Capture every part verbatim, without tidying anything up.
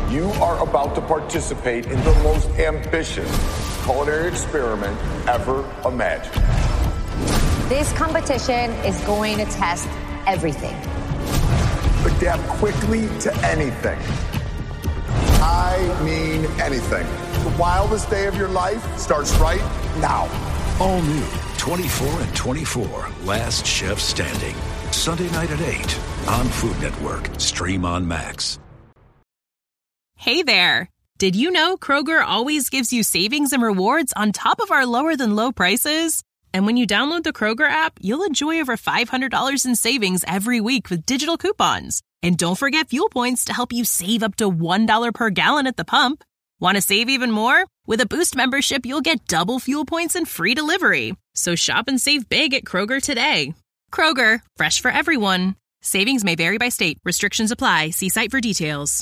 You are about to participate in the most ambitious culinary experiment ever imagined. This competition is going to test everything. Adapt quickly to anything. I mean anything. The wildest day of your life starts right now. All new twenty-four and twenty-four, Last Chef Standing. Sunday night at eight on Food Network. Stream on Max. Hey there. Did you know Kroger always gives you savings and rewards on top of our lower than low prices? And when you download the Kroger app, you'll enjoy over five hundred dollars in savings every week with digital coupons. And don't forget fuel points to help you save up to one dollar per gallon at the pump. Want to save even more? With a Boost membership, you'll get double fuel points and free delivery. So shop and save big at Kroger today. Kroger, fresh for everyone. Savings may vary by state. Restrictions apply. See site for details.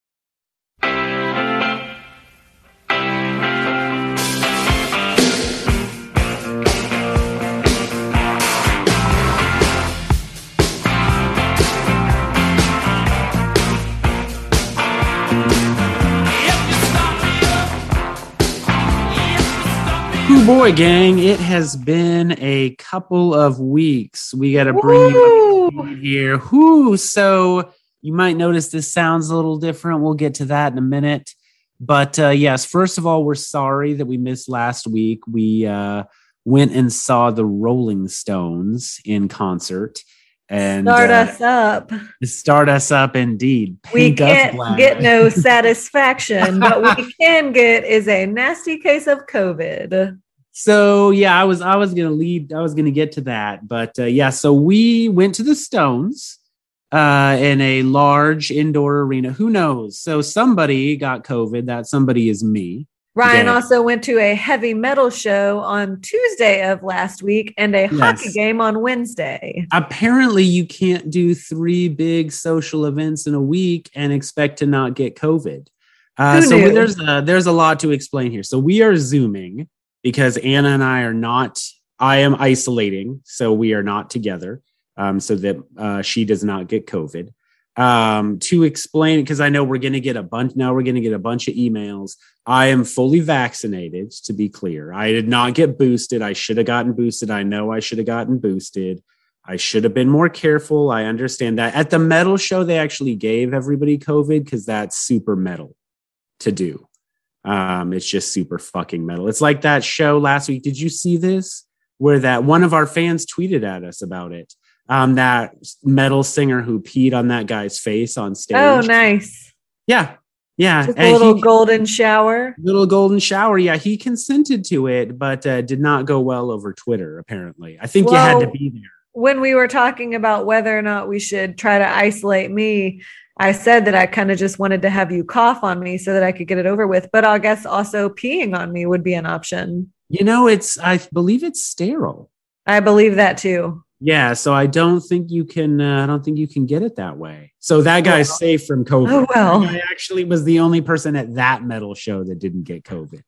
Ooh, boy, gang, it has been a couple of weeks. We got to bring Woo! you in here. Whoo, so you might notice this sounds a little different. We'll get to that in a minute. But uh, yes, first of all, we're sorry that we missed last week. We uh, went and saw the Rolling Stones in concert. And start uh, us up. Start us up, indeed. We can't get no satisfaction. What we can get is a nasty case of COVID. So yeah, I was I was gonna lead. I was gonna get to that, but uh, yeah. So we went to the Stones uh, in a large indoor arena. Who knows? So somebody got COVID. That somebody is me. Ryan yeah. also went to a heavy metal show on Tuesday of last week and a yes. hockey game on Wednesday. Apparently, you can't do three big social events in a week and expect to not get COVID. Uh, Who so knew? there's a, there's a lot to explain here. So we are Zooming because Anna and I are not. I am isolating, so we are not together, um, so that uh, she does not get COVID. Um, to explain, because I know we're going to get a bunch. Now we're going to get a bunch of emails. I am fully vaccinated, to be clear. I did not get boosted. I should have gotten boosted. I know I should have gotten boosted. I should have been more careful. I understand that. At the metal show, they actually gave everybody COVID because that's super metal to do. Um, it's just super fucking metal. It's like that show last week. Did you see this? Where that one of our fans tweeted at us about it. Um, that metal singer who peed on that guy's face on stage. Oh, nice. Yeah. Yeah. Just a little he, golden shower. Little golden shower. Yeah. He consented to it, but uh, did not go well over Twitter, apparently. I think well, you had to be there. When we were talking about whether or not we should try to isolate me, I said that I kind of just wanted to have you cough on me so that I could get it over with. But I guess also peeing on me would be an option. You know, it's, I believe it's sterile. I believe that too. Yeah, so I don't think you can. Uh, I don't think you can get it that way. So that guy's oh, safe from COVID. Oh well, I actually was the only person at that metal show that didn't get COVID.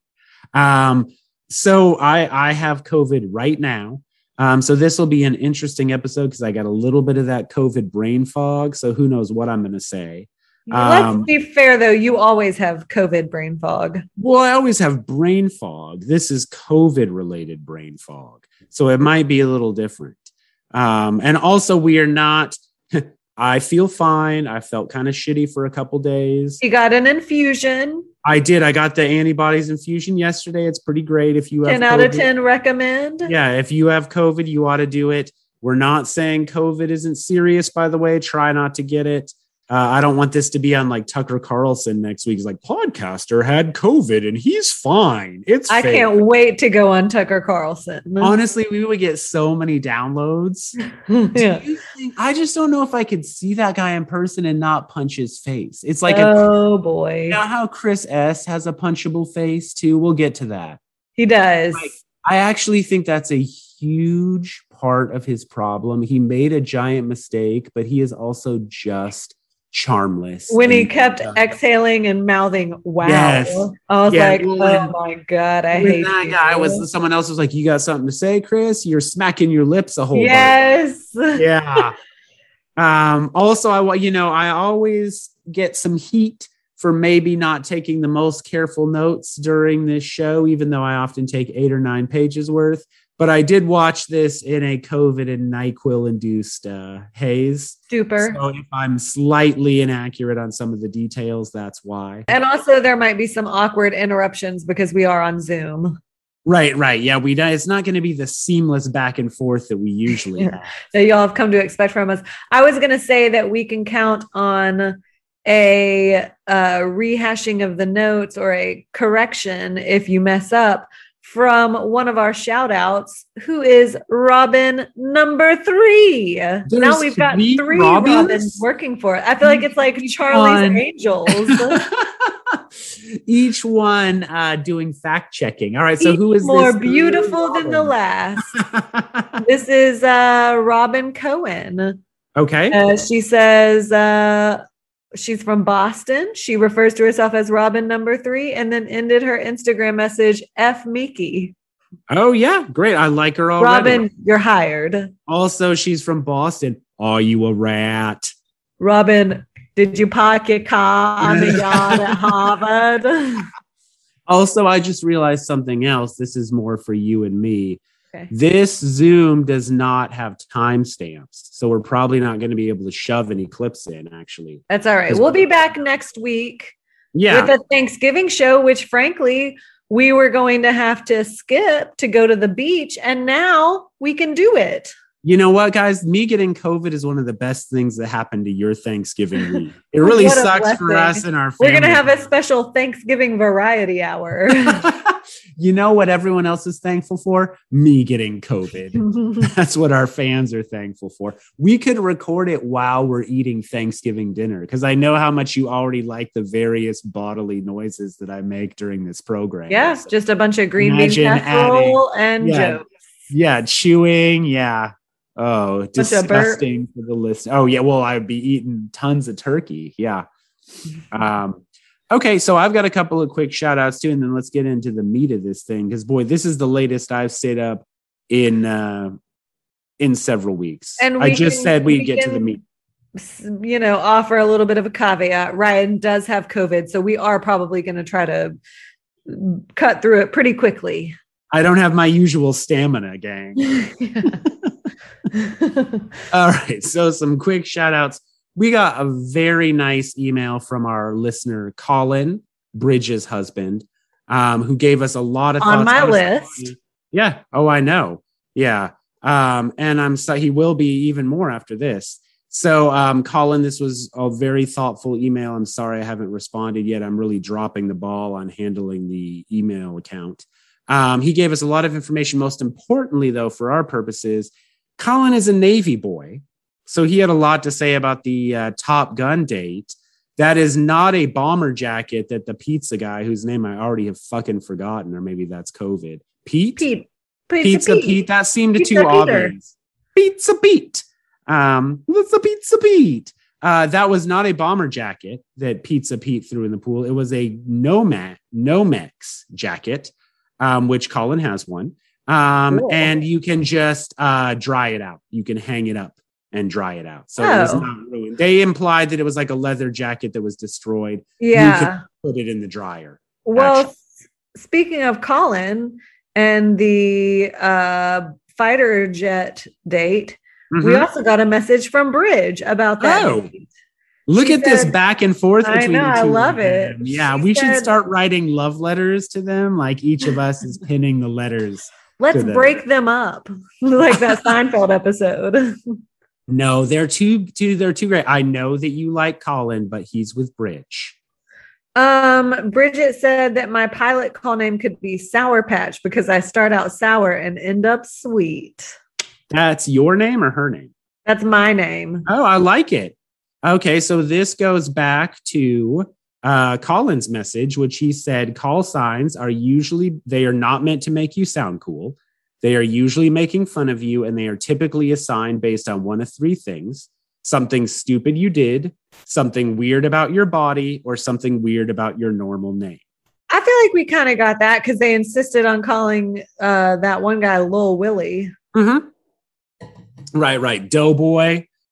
Um, so I I have COVID right now. Um, so this will be an interesting episode because I got a little bit of that COVID brain fog. So who knows what I'm going to say. Let's um, be fair, though. You always have COVID brain fog. Well, I always have brain fog. This is COVID related brain fog, so it might be a little different. Um, and also we are not, I feel fine. I felt kind of shitty for a couple days. You got an infusion. I did. I got the antibodies infusion yesterday. It's pretty great. If you have ten out of ten recommend. Yeah. If you have COVID, you ought to do it. We're not saying COVID isn't serious, by the way. Try not to get it. Uh, I don't want this to be on like Tucker Carlson next week. He's like, podcaster had COVID and he's fine. It's I fake. Can't wait to go on Tucker Carlson. Honestly, we would get so many downloads. Yeah. Do you think, I just don't know if I could see that guy in person and not punch his face. It's like, oh a, boy. You know how Chris S has a punchable face too? We'll get to that. He does. Like, I actually think that's a huge part of his problem. He made a giant mistake, but he is also just charmless. When he kept uh, exhaling and mouthing, wow. Yes. I was yeah, like, oh when, my God, I hate that you. guy was someone else was like, you got something to say, Chris? You're smacking your lips a whole yes. bunch. Yeah. um, also, I you know, I always get some heat for maybe not taking the most careful notes during this show, even though I often take eight or nine pages worth. But I did watch this in a COVID and NyQuil induced uh, haze. Super. So if I'm slightly inaccurate on some of the details, that's why. And also there might be some awkward interruptions because we are on Zoom. Right, right. Yeah, we it's not going to be the seamless back and forth that we usually Yeah. have. That y'all have come to expect from us. I was going to say that we can count on a uh, rehashing of the notes or a correction if you mess up from one of our shout outs, who is Robin number three. There's now we've got three three Robins? Robins working for it. I feel like it's like Charlie's one. Angels. Each one uh, doing fact checking. All right, so Each who is more this beautiful than the last? This is uh, Robin Cohen. Okay. Uh, she says uh, she's from Boston. She refers to herself as Robin number three and then ended her Instagram message, F Miki. Oh, yeah. Great. I like her already. Robin, you're hired. Also, she's from Boston. Are you a rat? Robin, did you park your car on the yard at Harvard? Also, I just realized something else. This is more for you and me. Okay. This Zoom does not have timestamps. So we're probably not going to be able to shove any clips in, actually. That's all right. We'll be back next week Yeah. with a Thanksgiving show, which frankly, we were going to have to skip to go to the beach. And now we can do it. You know what, guys? Me getting COVID is one of the best things that happened to your Thanksgiving week. It really What a sucks for blessing. us and our family. We're going to have a special Thanksgiving variety hour. You know what everyone else is thankful for? Me getting COVID. That's what our fans are thankful for. We could record it while we're eating Thanksgiving dinner because I know how much you already like the various bodily noises that I make during this program. Yeah, So, just a bunch of green bean Imagine casserole and yeah. jokes. yeah, chewing. Yeah. Oh, of burp. disgusting for the list. Oh, yeah. Well, I'd be eating tons of turkey. Yeah. Um, okay. So I've got a couple of quick shout outs too, and then let's get into the meat of this thing. Because boy, this is the latest I've stayed up in uh in several weeks. And I we just can- said we'd we get to can- the meat. You know, offer a little bit of a caveat. Ryan does have COVID, so we are probably going to try to cut through it pretty quickly. I don't have my usual stamina, gang. All right. So some quick shout outs. We got a very nice email from our listener, Colin, Bridges' husband, um, who gave us a lot of On thoughts. my Honestly, list. Yeah. Oh, I know. Yeah. Um, and I'm so he will be even more after this. So, um, Colin, this was a very thoughtful email. I'm sorry I haven't responded yet. I'm really dropping the ball on handling the email account. Um, he gave us a lot of information. Most importantly, though, for our purposes, Colin is a Navy boy. So he had a lot to say about the uh, Top Gun date. That is not a bomber jacket that the pizza guy, whose name I already have fucking forgotten, or maybe that's COVID. Pete? Pete. Pizza, Pizza Pete. Pete. That seemed Pizza too Peter. obvious. Pizza Pete. Um, that's the Pizza Pete. Uh, that was not a bomber jacket that Pizza Pete threw in the pool. It was a Nomax, Nomex jacket, um, which Colin has one. Um, Cool. And you can just uh, dry it out. You can hang it up and dry it out. So it was Oh. not ruined. They implied that it was like a leather jacket that was destroyed. You Yeah. could put it in the dryer. Well, actually. s- speaking of Colin and the uh, fighter jet date, we Mhm. also got a message from Bridge about that. Oh. date. Look She at this said- back and forth I between know, the I two of love it. them. Yeah, She we should said- start writing love letters to them. Like each of us is pinning the letters. Let's to them. break them up, like that Seinfeld episode. No, they're too, too, they're too great. I know that you like Colin, but he's with Bridge. Um, Bridget said that my pilot call name could be Sour Patch because I start out sour and end up sweet. That's your name or her name? That's my name. Oh, I like it. Okay, so this goes back to uh, Colin's message, which he said call signs are usually, they are not meant to make you sound cool. They are usually making fun of you, and they are typically assigned based on one of three things: something stupid you did, something weird about your body, or something weird about your normal name. I feel like we kind of got that because they insisted on calling uh, that one guy Lil Willie. Mm-hmm. Right, right. Doughboy.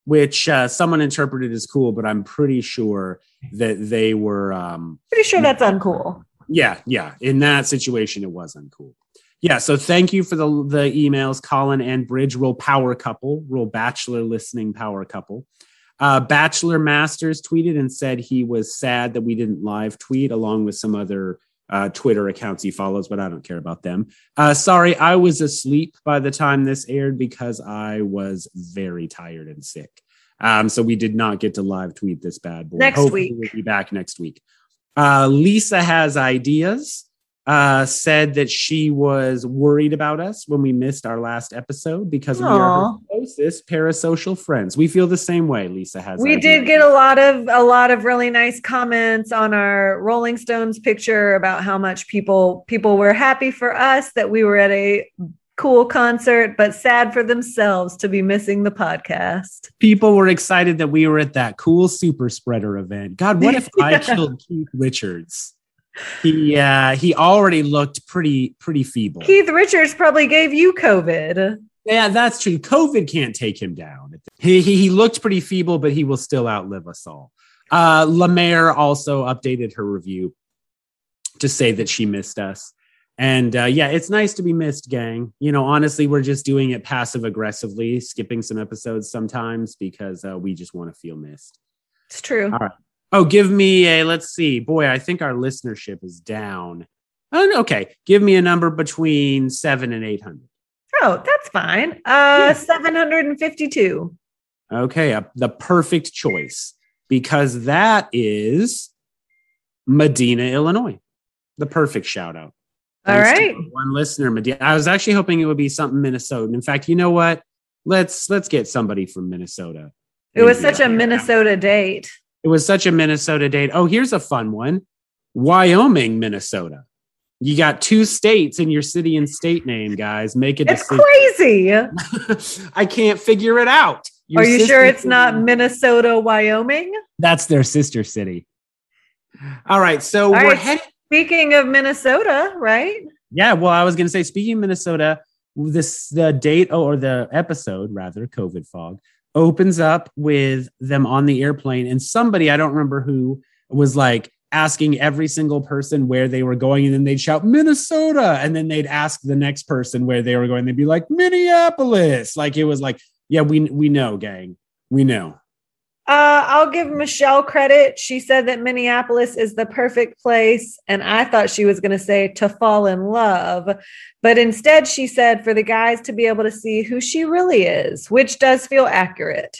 which uh, someone interpreted as cool, but I'm pretty sure that they were. Um, pretty sure that's uncool. Yeah, yeah. In that situation, it was uncool. Yeah, so thank you for the, the emails, Colin and Bridge, real power couple, real Bachelor listening power couple. Uh, Bachelor Masters tweeted and said he was sad that we didn't live tweet along with some other uh, Twitter accounts he follows, but I don't care about them. Uh, sorry, I was asleep by the time this aired because I was very tired and sick. Um, so we did not get to live tweet this bad boy. Next Hopefully week. We'll be back next week. Uh, Lisa has ideas. Uh, said that she was worried about us when we missed our last episode because Aww. we are her closest parasocial friends. We feel the same way. Lisa has. We ideas. did get a lot of a lot of really nice comments on our Rolling Stones picture about how much people people were happy for us that we were at a cool concert, but sad for themselves to be missing the podcast. People were excited that we were at that cool super spreader event. God, what if yeah. I killed Keith Richards? He uh, he already looked pretty pretty feeble. Keith Richards probably gave you COVID. Yeah, that's true. COVID can't take him down. He he, he looked pretty feeble, but he will still outlive us all. Uh, Lemaire also updated her review to say that she missed us. And uh, yeah, it's nice to be missed, gang. You know, honestly, we're just doing it passive aggressively, skipping some episodes sometimes because uh, we just want to feel missed. It's true. All right. Oh, give me a, let's see. Boy, I think our listenership is down. Oh, okay. Give me a number between seven and eight hundred. Oh, that's fine. Uh, yeah. seven hundred fifty-two. Okay. Uh, the perfect choice because that is Medina, Illinois. The perfect shout out. All right. One listener, Medina. I was actually hoping it would be something Minnesota. In fact, you know what? Let's, let's get somebody from Minnesota. It was such a Minnesota date. It was such a Minnesota date. Oh, here's a fun one. Wyoming, Minnesota. You got two states in your city and state name, guys. Make it. It's crazy. I can't figure it out. Your Are you sure it's city, not Minnesota, Wyoming? That's their sister city. All right. So All we're right. heading. Speaking of Minnesota, right? Yeah. Well, I was going to say, speaking of Minnesota, this the date or the episode, rather, COVID fog, opens up with them on the airplane. And somebody, I don't remember who, was like asking every single person where they were going. And then they'd shout Minnesota. And then they'd ask the next person where they were going. They'd be like, Minneapolis. Like it was like, yeah, we, we know, gang. We know. Uh, I'll give Michelle credit. She said that Minneapolis is the perfect place. And I thought she was going to say to fall in love. But instead, she said for the guys to be able to see who she really is, which does feel accurate.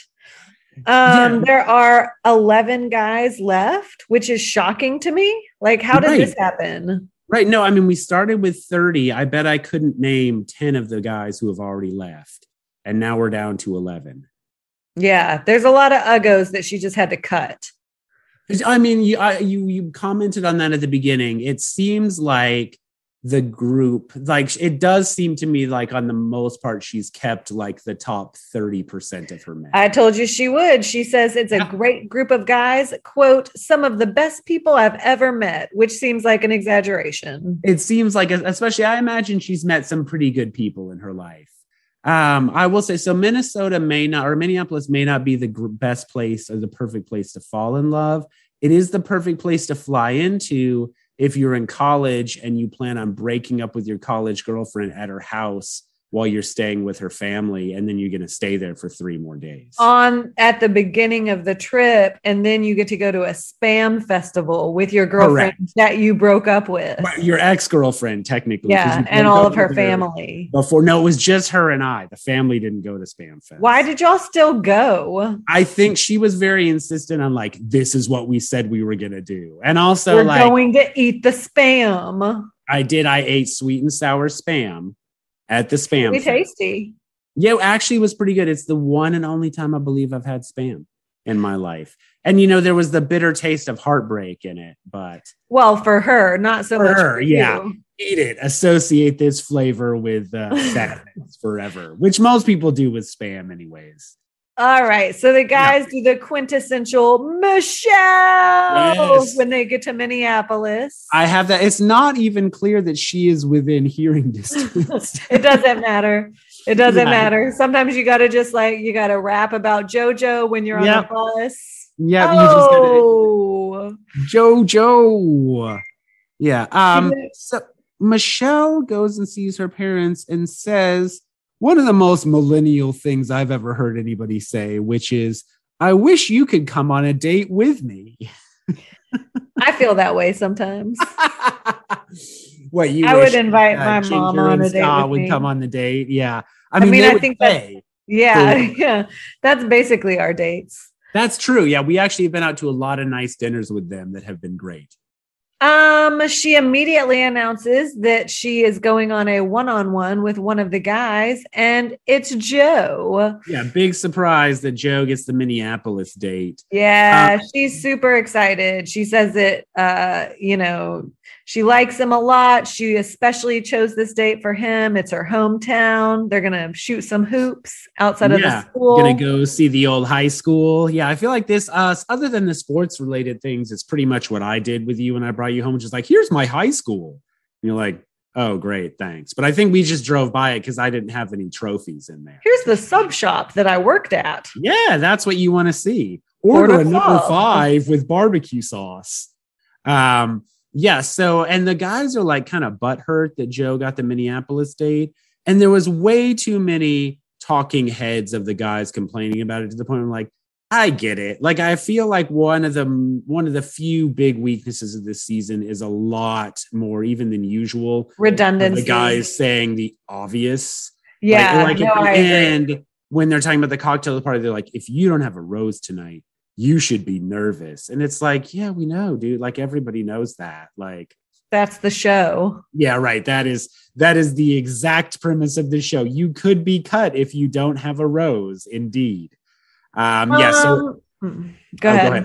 Um, yeah. There are eleven guys left, which is shocking to me. Like, how did right. this happen? Right. No, I mean, we started with thirty. I bet I couldn't name ten of the guys who have already left. And now we're down to eleven. Yeah, there's a lot of uggos that she just had to cut. I mean, you, I, you you commented on that at the beginning. It seems like the group, like it does seem to me like on the most part, she's kept like the top thirty percent of her men. I told you she would. She says it's a yeah. great group of guys, quote, some of the best people I've ever met, which seems like an exaggeration. It seems like, especially I imagine she's met some pretty good people in her life. Um, I will say, so Minnesota may not, or Minneapolis may not be the gr- best place or the perfect place to fall in love. It is the perfect place to fly into if you're in college and you plan on breaking up with your college girlfriend at her house while you're staying with her family, and then you're going to stay there for three more days. On at the beginning of the trip, and then you get to go to a spam festival with your girlfriend Correct. That you broke up with. Your ex-girlfriend, technically. Yeah, and all of her family. Before, no, it was just her and I. The family didn't go to Spam Fest. Why did y'all still go? I think she was very insistent on like, this is what we said we were going to do. And also we're like. going to eat the spam. I did. I ate sweet and sour spam. At the Spam Fest. Tasty. Yeah, actually it was pretty good. It's the one and only time I believe I've had spam in my life. And, you know, there was the bitter taste of heartbreak in it, but. Well, for her, not so for much her, for yeah. you. Eat it. Associate this flavor with uh, sadness forever, which most people do with spam anyways. All right. So the guys yeah. do the quintessential Michelle yes. when they get to Minneapolis. I have that. It's not even clear that she is within hearing distance. It doesn't matter. It doesn't Yeah. matter. Sometimes you got to just like, you got to rap about JoJo when you're Yep. on the bus. Yeah, you just gotta Oh, JoJo. Yeah. Um, Yeah. so Michelle goes and sees her parents and says one of the most millennial things I've ever heard anybody say, which is, I wish you could come on a date with me. I feel that way sometimes. What you I wish, would invite uh, my Ginger mom and on a date Scott with would me. come on the date. Yeah. I I mean, mean, they I would think that- pay. Yeah, Cool. yeah. That's basically our dates. That's true. Yeah, we actually have been out to a lot of nice dinners with them that have been great. Um, she immediately announces that she is going on a one-on-one with one of the guys, and it's Joe. Yeah, big surprise that Joe gets the Minneapolis date. Yeah, Um, she's super excited. She says that uh, you know, she likes him a lot. She especially chose this date for him. It's her hometown. They're gonna shoot some hoops outside of Yeah, the school. gonna go see the old high school. Yeah, I feel like this, uh, other than the sports related things, it's pretty much what I did with you when I brought you home, which is like, here's my high school. And you're like, oh, great, thanks. But I think we just drove by it because I didn't have any trophies in there. Here's the sub shop that I worked at. Yeah, that's what you want to see. Order, Order a number five. five with barbecue sauce. Um, yeah, so, and the guys are like kind of butthurt that Joe got the Minneapolis date. And there was way too many talking heads of the guys complaining about it to the point where I'm like, I get it. Like, I feel like one of the one of the few big weaknesses of this season is a lot more, even than usual, of Redundancy. the guys saying the obvious. Yeah, like, like no, at the I agree. end, when they're talking about the cocktail party, they're like, if you don't have a rose tonight, you should be nervous. And it's like, yeah, we know, dude. Like, everybody knows that. Like, That's the show. yeah, right. That is that is the exact premise of the show. You could be cut if you don't have a rose. Indeed. Um, yeah. So Um, go, oh, ahead.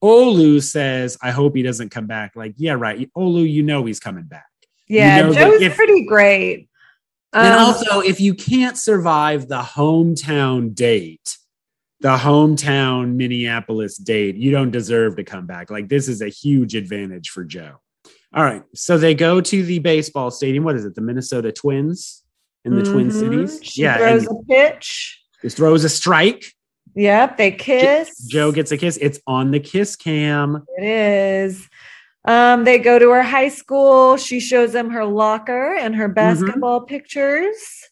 Olu says, I hope he doesn't come back. Like, yeah, right. Olu, you know he's coming back. Yeah, You know that Joe's if- pretty great. And Um, also, if you can't survive the hometown date, the hometown Minneapolis date, you don't deserve to come back. Like, this is a huge advantage for Joe. All right. So they go to the baseball stadium. What is it? The Minnesota Twins in the Twin mhm. Cities. She yeah. throws And a pitch. he throws a strike. Yep, they kiss. Joe gets a kiss. It's on the kiss cam. It is. Um, they go to her high school. She shows them her locker and her basketball pictures.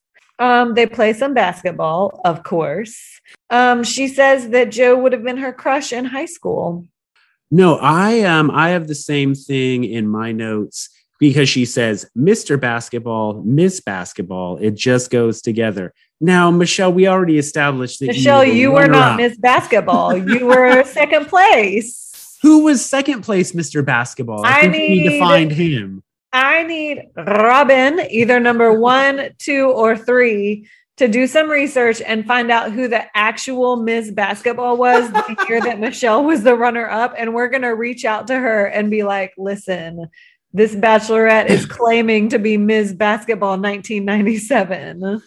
Um, they play some basketball, of course. Um, she says that Joe would have been her crush in high school. No, I um I have the same thing in my notes because she says Mister Basketball, Miss Basketball. It just goes together. Now, Michelle, we already established that Michelle, you, you were not Miss Basketball. You were second place. Who was second place, Mister Basketball? I, I think we need to need- find him. I need Robin, either number one, two, or three, to do some research and find out who the actual Miss Basketball was the year that Michelle was the runner up. And we're going to reach out to her and be like, listen, this bachelorette is claiming to be Miss Basketball nineteen ninety-seven.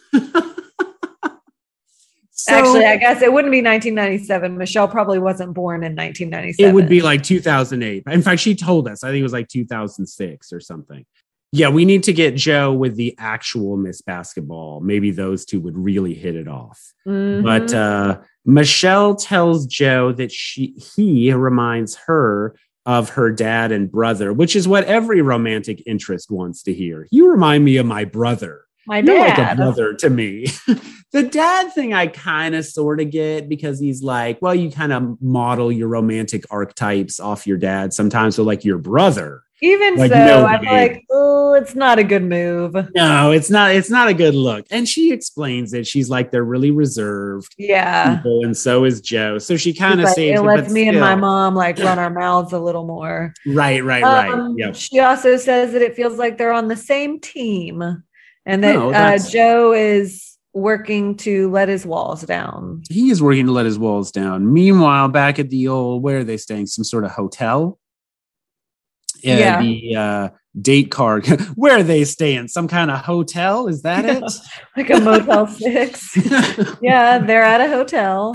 So Actually, I guess it wouldn't be nineteen ninety-seven. Michelle probably wasn't born in nineteen ninety-seven. it would be like two thousand eight. In fact, she told us, I think it was like two thousand six or something. Yeah, we need to get Joe with the actual Miss Basketball. Maybe those two would really hit it off. Mhm. But uh, Michelle tells Joe that she he reminds her of her dad and brother, which is what every romantic interest wants to hear. You remind me of my brother. my You're like a dad. brother to me. The dad thing I kind of sort of get because he's like, well, you kind of model your romantic archetypes off your dad sometimes. So like your brother. Even Like, so, no, I feel babe. like, oh, it's not a good move. No, it's not. It's not a good look. And she explains it. She's like, they're really reserved Yeah. people, and so is Joe. So she kind of Like, saves it it, lets but me and my still. mom like run our mouths a little more. Right, right, right. Um, Yep. She also says that it feels like they're on the same team and that No, uh, that's- Joe is working to let his walls down. He is working to let his walls down. Meanwhile, back at the old, where are they staying? Some sort of hotel? Uh, Yeah. The uh, date card. Where are they staying? Some kind of hotel? Is that it? Like a Motel six. Yeah, they're at a hotel.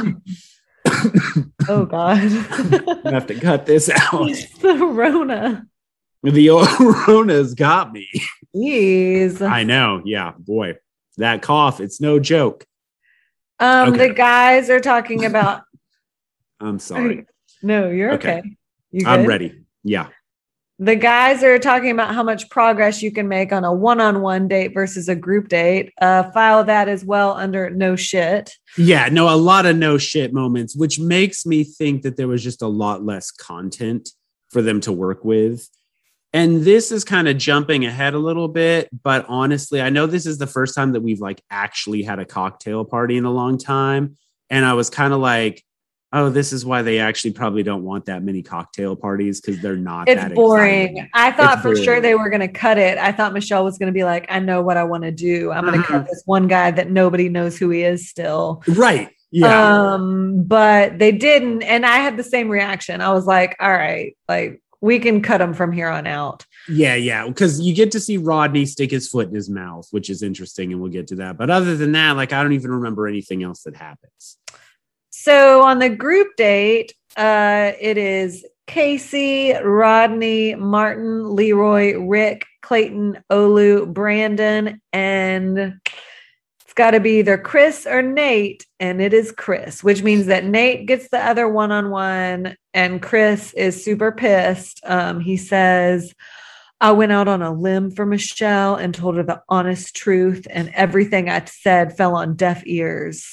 Oh, God. I have to cut this out. The Rona. The old Rona's got me. Jeez. I know. Yeah, boy. That cough, it's no joke. Um, Okay. The guys are talking about. I'm sorry. No, you're okay. Okay. You I'm good? ready. Yeah. The guys are talking about how much progress you can make on a one-on-one date versus a group date. Uh, file that as well under no shit. Yeah, no, a lot of no shit moments, which makes me think that there was just a lot less content for them to work with. And this is kind of jumping ahead a little bit, but honestly, I know this is the first time that we've like actually had a cocktail party in a long time. And I was kind of like, oh, this is why they actually probably don't want that many cocktail parties, because they're not It's that boring. exciting. I thought It's for boring. sure they were going to cut it. I thought Michelle was going to be like, I know what I want to do. I'm going to Mhm. cut this one guy that nobody knows who he is still. Right. Yeah. Um, but they didn't. And I had the same reaction. I was like, all right, like we can cut him from here on out. Yeah, yeah, because you get to see Rodney stick his foot in his mouth, which is interesting, and we'll get to that. But other than that, like, I don't even remember anything else that happens. So on the group date, uh, it is Casey, Rodney, Martin, Leroy, Rick, Clayton, Olu, Brandon, and it's got to be either Chris or Nate, and it is Chris, which means that Nate gets the other one-on-one, and Chris is super pissed. Um, he says, I went out on a limb for Michelle and told her the honest truth, and everything I said fell on deaf ears.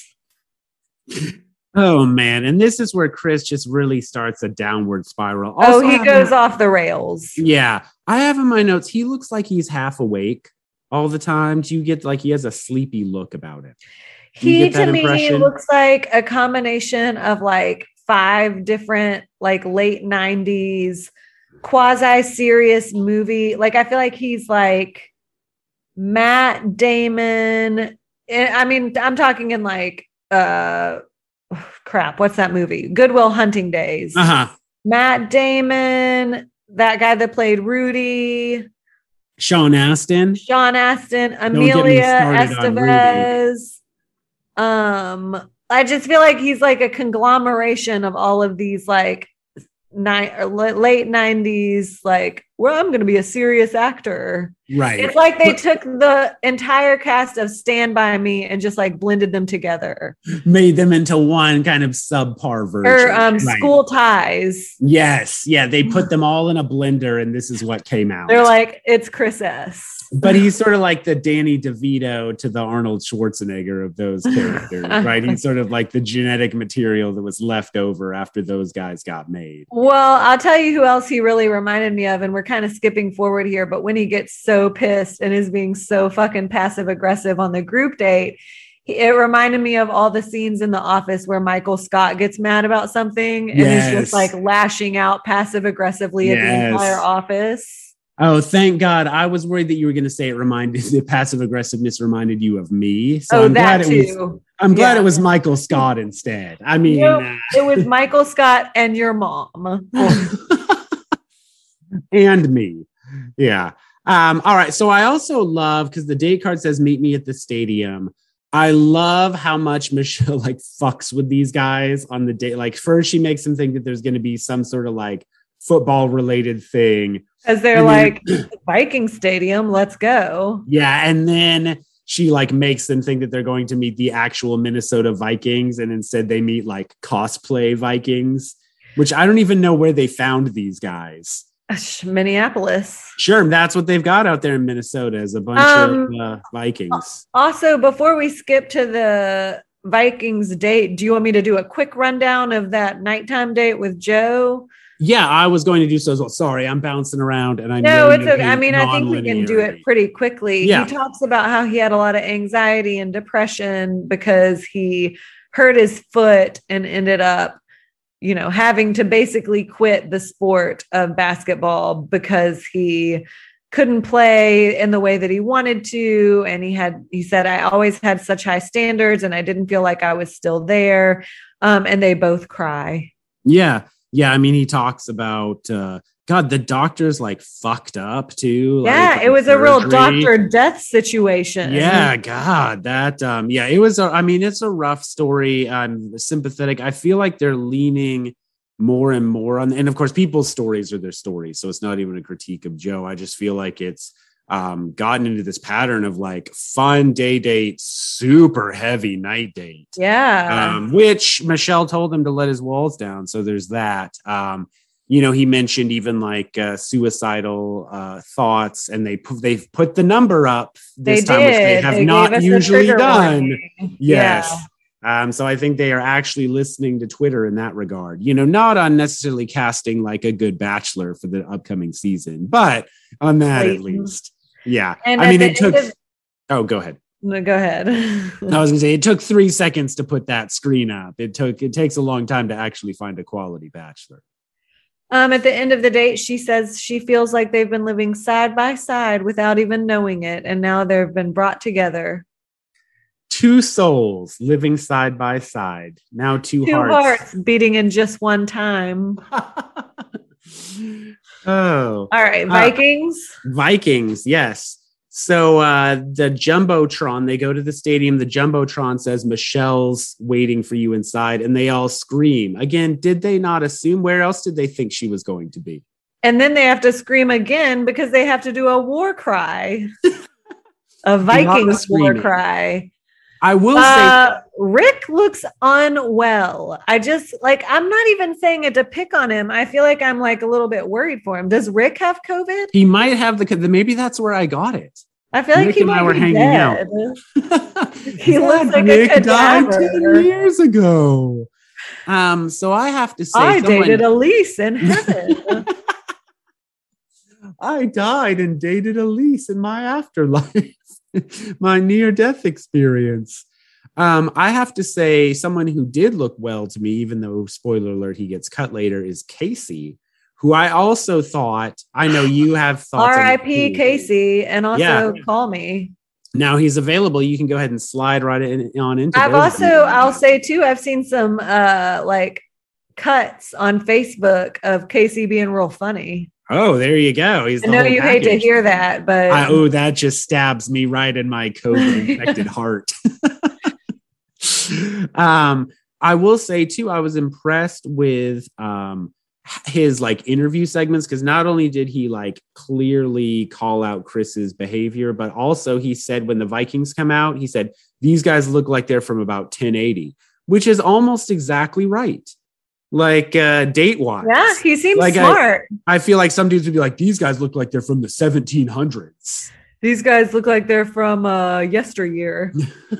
Oh, man. And this is where Chris just really starts a downward spiral. Oh, Also, he having- goes off the rails. Yeah. I have in my notes, he looks like he's half awake all the time. Do you get like he has a sleepy look about it? Do you He get that to me impression? looks like a combination of like five different like late nineties quasi serious movie. Like I feel like he's like Matt Damon. I mean, I'm talking in like uh crap, what's that movie? Good Will Hunting Days. Uh-huh. Matt Damon, that guy that played Rudy, Sean Astin. Sean Astin, get me Amelia started on Rudy. Estevez. Um, I just feel like he's like a conglomeration of all of these like ni- or la- late nineties, like, well, I'm going to be a serious actor. Right. It's like they But- took the entire cast of Stand By Me and just like blended them together. Made them into one kind of subpar version. Or um, Right. School Ties. Yes. Yeah. They put them all in a blender and this is what came out. They're like, it's Chris S. But he's sort of like the Danny DeVito to the Arnold Schwarzenegger of those characters, right? He's sort of like the genetic material that was left over after those guys got made. Well, I'll tell you who else he really reminded me of, and we're kind of skipping forward here, but when he gets so pissed and is being so fucking passive aggressive on the group date, he- it reminded me of all the scenes in The Office where Michael Scott gets mad about something and Yes. is just like lashing out passive aggressively at the Yes. entire office. Oh, thank God. I was worried that you were going to say it reminded the passive aggressiveness reminded you of me. So oh, I'm that glad it was too. I'm glad Yeah. it was Michael Scott instead. I mean, Nope. uh, It was Michael Scott and your mom. and me. Yeah. Um, all right. So I also love, because the date card says meet me at the stadium. I love how much Michelle like fucks with these guys on the date. Like first she makes them think that there's going to be some sort of like football related thing. As they're And like, then- Viking Stadium, let's go. Yeah. And then she like makes them think that they're going to meet the actual Minnesota Vikings. And instead they meet like cosplay Vikings, which I don't even know where they found these guys. Minneapolis. Sure, that's what they've got out there in Minnesota is a bunch Um, of uh, Vikings. Also, before we skip to the Vikings date, do you want me to do a quick rundown of that nighttime date with Joe? Yeah, I was going to do so as well. Sorry, I'm bouncing around, and I No, know it's you okay. I hate mean, I think we can do it nonlinearity. pretty quickly. Yeah. He talks about how he had a lot of anxiety and depression because he hurt his foot and ended up, you know, having to basically quit the sport of basketball because he couldn't play in the way that he wanted to. And he had, he said, I always had such high standards and I didn't feel like I was still there. Um, and they both cry. Yeah, yeah. I mean, he talks about uh, God. The doctor's like fucked up too. Yeah, like, it was a real surgery. doctor death situation. Yeah, God, that um, yeah, it was. A, I mean, it's a rough story. I'm sympathetic. I feel like they're leaning more and more on, and of course, people's stories are their stories, so it's not even a critique of Joe. I just feel like it's um, gotten into this pattern of like fun day date, super heavy night date. Yeah. Um, which Michelle told him to let his walls down. So there's that. Um, you know, he mentioned even like uh, suicidal uh, thoughts, and they pu- they've put the number up this They time, which they did. have They not gave us a usually trigger done. warning. Yes. Yeah. Um, so I think they are actually listening to Twitter in that regard, you know, not on necessarily casting like a good Bachelor for the upcoming season, but on that at Blatant. least. Yeah. And I at mean, the it took, end of- oh, go ahead. No, go ahead. I was going to say it took three seconds to put that screen up. It took, it takes a long time to actually find a quality Bachelor. Um, at the end of the date, she says she feels like they've been living side by side without even knowing it. And now they've been brought together. Two souls living side by side. Now two, Two hearts. hearts beating in just one time. Oh. All right. Uh, Vikings. Vikings, yes. So uh, the Jumbotron, they go to the stadium. The Jumbotron says, Michelle's waiting for you inside. And they all scream. Again, did they not assume? Where else did they think she was going to be? And then they have to scream again because they have to do a war cry. A Vikings war screaming. cry. I will Uh, say, Rick looks unwell. I just like, I'm not even saying it to pick on him. I feel like I'm like a little bit worried for him. Does Rick have COVID? he might have the, maybe that's where I got it. I feel like Rick he and I might were be hanging dead. out. He looks like a Nick died cadaver. ten years ago. Um, so I have to say, I someone- dated Elise in heaven. I died and dated Elise in my afterlife, my near-death experience. Um, I have to say, someone who did look well to me, even though, spoiler alert, he gets cut later, is Casey, who I also thought, I know you have thoughts. R on I this P too. Casey, and also Yeah. call me. Now he's available. You can go ahead and slide right in, on into. I've those also, details. I'll say too, I've seen some uh like cuts on Facebook of Casey being real funny. Oh, there you go. He's I the know whole you hate to package. hear that, but I, oh, that just stabs me right in my COVID infected heart. um, I will say too, I was impressed with um his like interview segments, because not only did he like clearly call out Chris's behavior, but also he said when the Vikings come out, he said these guys look like they're from about ten eighty, which is almost exactly right. Like uh, date wise, yeah, he seems Like, I- smart. I feel like some dudes would be like, these guys look like they're from the seventeen hundreds. These guys look like they're from uh yesteryear.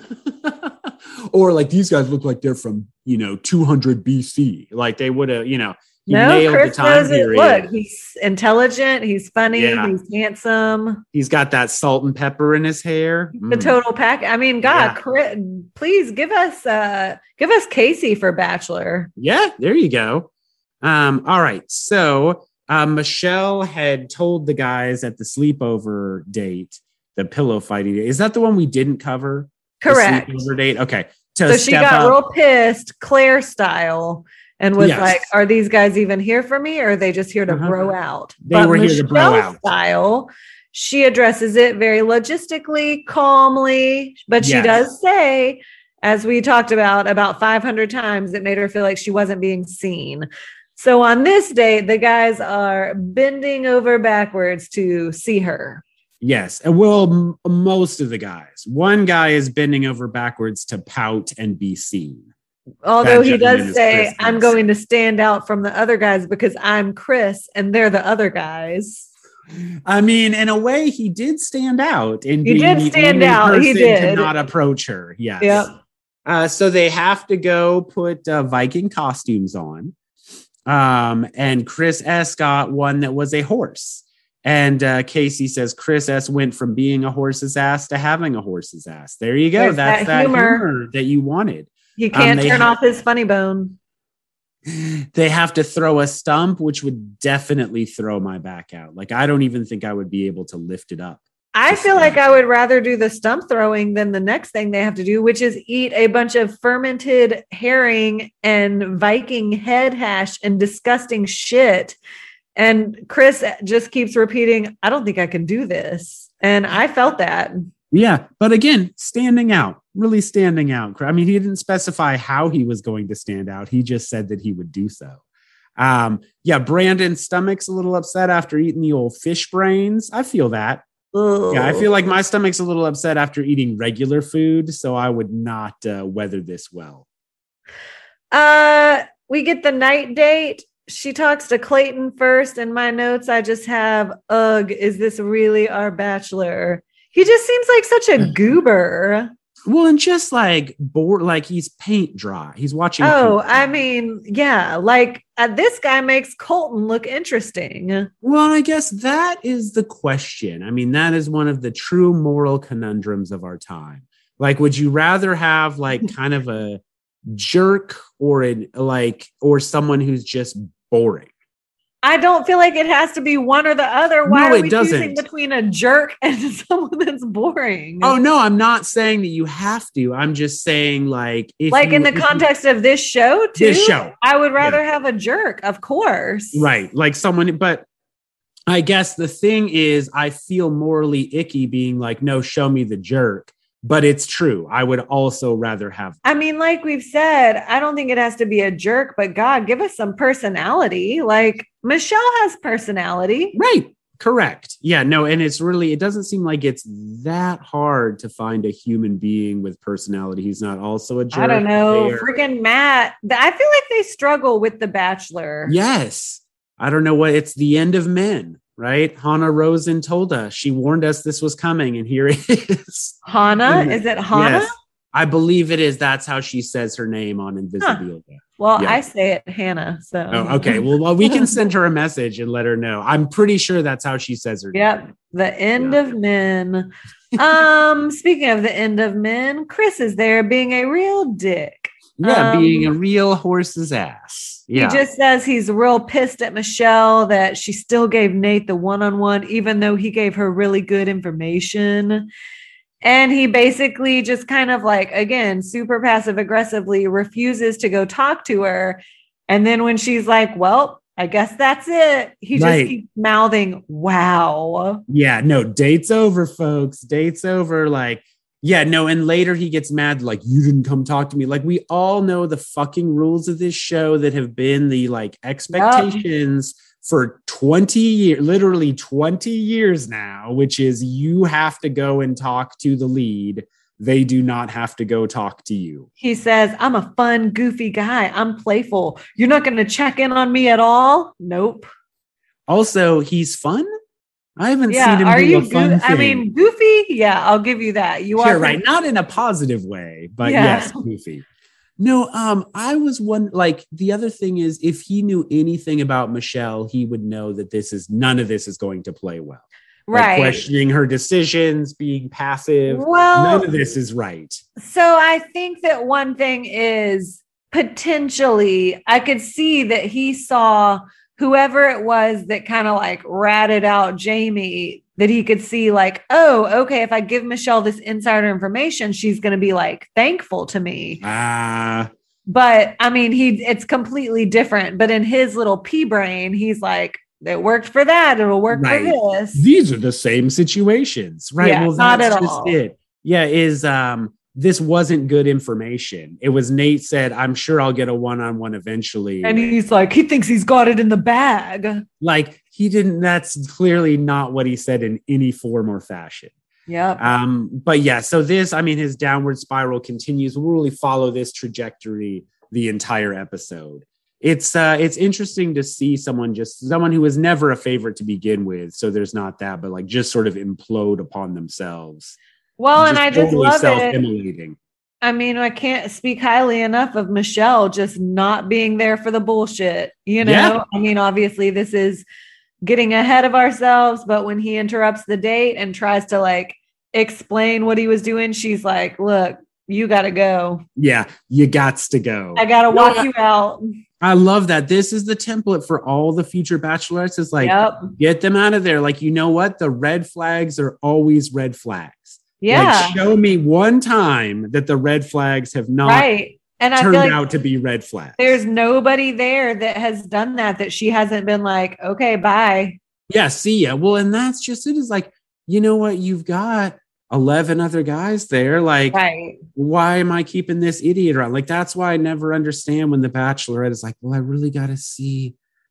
Or like these guys look like they're from, you know, two hundred B C. Like they would have, you know, he No, nailed Chris the time knows it. period. Look, he's intelligent, he's funny, Yeah. he's handsome. He's got that salt and pepper in his hair. The Mm. total pack. I mean, God, Yeah. Chris, please give us uh give us Casey for Bachelor. Yeah, there you go. Um, all right. So uh, Michelle had told the guys at the sleepover date, the pillow fighting date. Is that the one we didn't cover? The Correct. sleepover date? Okay. To So she step got up. real pissed, Claire style, and was Yes. like, "Are these guys even here for me, or are they just here to Uh-huh. bro out?" They were here to bro Michelle out. Style, she addresses it very logistically, calmly, but she Yes. does say, as we talked about about five hundred times, it made her feel like she wasn't being seen. So on this date, the guys are bending over backwards to see her. Yes. And well, m- most of the guys. One guy is bending over backwards to pout and be seen. Although That he gentleman does is say, Chris I'm Chris. going to stand out from the other guys because I'm Chris and they're the other guys. I mean, in a way, he did stand out. In He being did the stand only out. He person did. To not approach her. Yes. Yep. Uh, so they have to go put uh, Viking costumes on. Um, and Chris S got one that was a horse. And uh, Casey says Chris S went from being a horse's ass to having a horse's ass. There you go. There's That's that that, humor. humor. that you wanted. He can't Um, they turn ha- off his funny bone. They have to throw a stump, which would definitely throw my back out. Like, I don't even think I would be able to lift it up. I Just feel like- like I would rather do the stump throwing than the next thing they have to do, which is eat a bunch of fermented herring and Viking head hash and disgusting shit. And Chris just keeps repeating, I don't think I can do this. And I felt that. Yeah. But again, standing out, really standing out. I mean, he didn't specify how he was going to stand out. He just said that he would do so. Um, yeah. Brandon's stomach's a little upset after eating the old fish brains. I feel that. Ugh. Yeah, I feel like my stomach's a little upset after eating regular food, so I would not uh, weather this well. Uh, we get the night date. She talks to Clayton first. In my notes, I just have, ugh, is this really our bachelor? He just seems like such a goober. Well, and just like bored, like he's paint dry. He's watching. Oh, I mean, yeah, like uh, this guy makes Colton look interesting. Well, I guess that is the question. I mean, that is one of the true moral conundrums of our time. Like, would you rather have like kind of a jerk or an like or someone who's just boring? I don't feel like it has to be one or the other. Why No, are it we doesn't. choosing between a jerk and someone that's boring? Oh no, I'm not saying that you have to. I'm just saying like if like you, in the if you- context of this show too. This show. I would rather Yeah. have a jerk, of course. Right. Like someone, but I guess the thing is, I feel morally icky being like, no, show me the jerk. But it's true. I would also rather have. I mean, like we've said, I don't think it has to be a jerk, but God, give us some personality. Like Michelle has personality. Right. Correct. Yeah. No. And it's really, it doesn't seem like it's that hard to find a human being with personality who's not also a jerk. I don't know. They are- Freaking Matt. I feel like they struggle with The Bachelor. Yes. I don't know what it's the end of men. Right? Hannah Rosen told us, she warned us this was coming, and here it is. Hannah? Is it Hannah? Yes, I believe it is. That's how she says her name on Invisibilia. Huh. Well, yeah. I say it Hannah. So oh, okay. Well, well, we can send her a message and let her know. I'm pretty sure that's how she says her yep. name. The end yeah. of men. um, speaking of the end of men, Chris is there being a real dick. Yeah, um, being a real horse's ass. Yeah. He just says he's real pissed at Michelle that she still gave Nate the one-on-one, even though he gave her really good information. And he basically just kind of like, again, super passive aggressively refuses to go talk to her. And then when she's like, well, I guess that's it. He Right. just keeps mouthing, wow. Yeah, no, date's over, folks. Date's over. Like, yeah, no, and later he gets mad, like, you didn't come talk to me. Like, we all know the fucking rules of this show that have been the, like, expectations yep. for twenty years, literally twenty years now, which is you have to go and talk to the lead. They do not have to go talk to you. He says, I'm a fun, goofy guy. I'm playful. You're not going to check in on me at all? Nope. Also, he's fun. I haven't yeah, seen him are do you a fun go- thing. I mean, goofy? Yeah, I'll give you that. You sure, are right. Not in a positive way, but yeah. yes, goofy. No, um, I was one like the other thing is if he knew anything about Michelle, he would know that this is none of this is going to play well. Right. Like questioning her decisions, being passive. Well, none of this is right. So I think that one thing is potentially I could see that he saw whoever it was that kind of like ratted out Jamie, that he could see like, oh, okay, if I give Michelle this insider information, she's going to be like thankful to me. Ah. Uh, but I mean, he it's completely different. But in his little pea brain, he's like, it worked for that. It'll work right. for this. These are the same situations, right? Yeah, well, not that's at just all. it. Yeah, is um this wasn't good information. It was Nate said, I'm sure I'll get a one-on-one eventually. And he's like, he thinks he's got it in the bag. Like he didn't, that's clearly not what he said in any form or fashion. Yeah. Um, but yeah, so this, I mean, his downward spiral continues. We'll really follow this trajectory the entire episode. It's uh it's interesting to see someone just someone who was never a favorite to begin with. So there's not that, but like just sort of implode upon themselves. Well, and I just totally love it. self-immolating. I mean, I can't speak highly enough of Michelle just not being there for the bullshit. You know, Yeah. I mean, obviously this is getting ahead of ourselves, but when he interrupts the date and tries to like explain what he was doing, she's like, look, you got to go. Yeah, you gots to go. I got to walk No, you out. I love that. This is the template for all the future bachelorettes. Is like, Yep. get them out of there. Like, you know what? The red flags are always red flags. Yeah. Like, show me one time that the red flags have not Right. And I turned feel like out to be red flags. there's nobody there that has done that, that she hasn't been like, okay, bye. Yeah, see ya. Well, and that's just it is like, you know what? You've got eleven other guys there. Like, Right. why am I keeping this idiot around? Like, that's why I never understand when the Bachelorette is like, well, I really got to see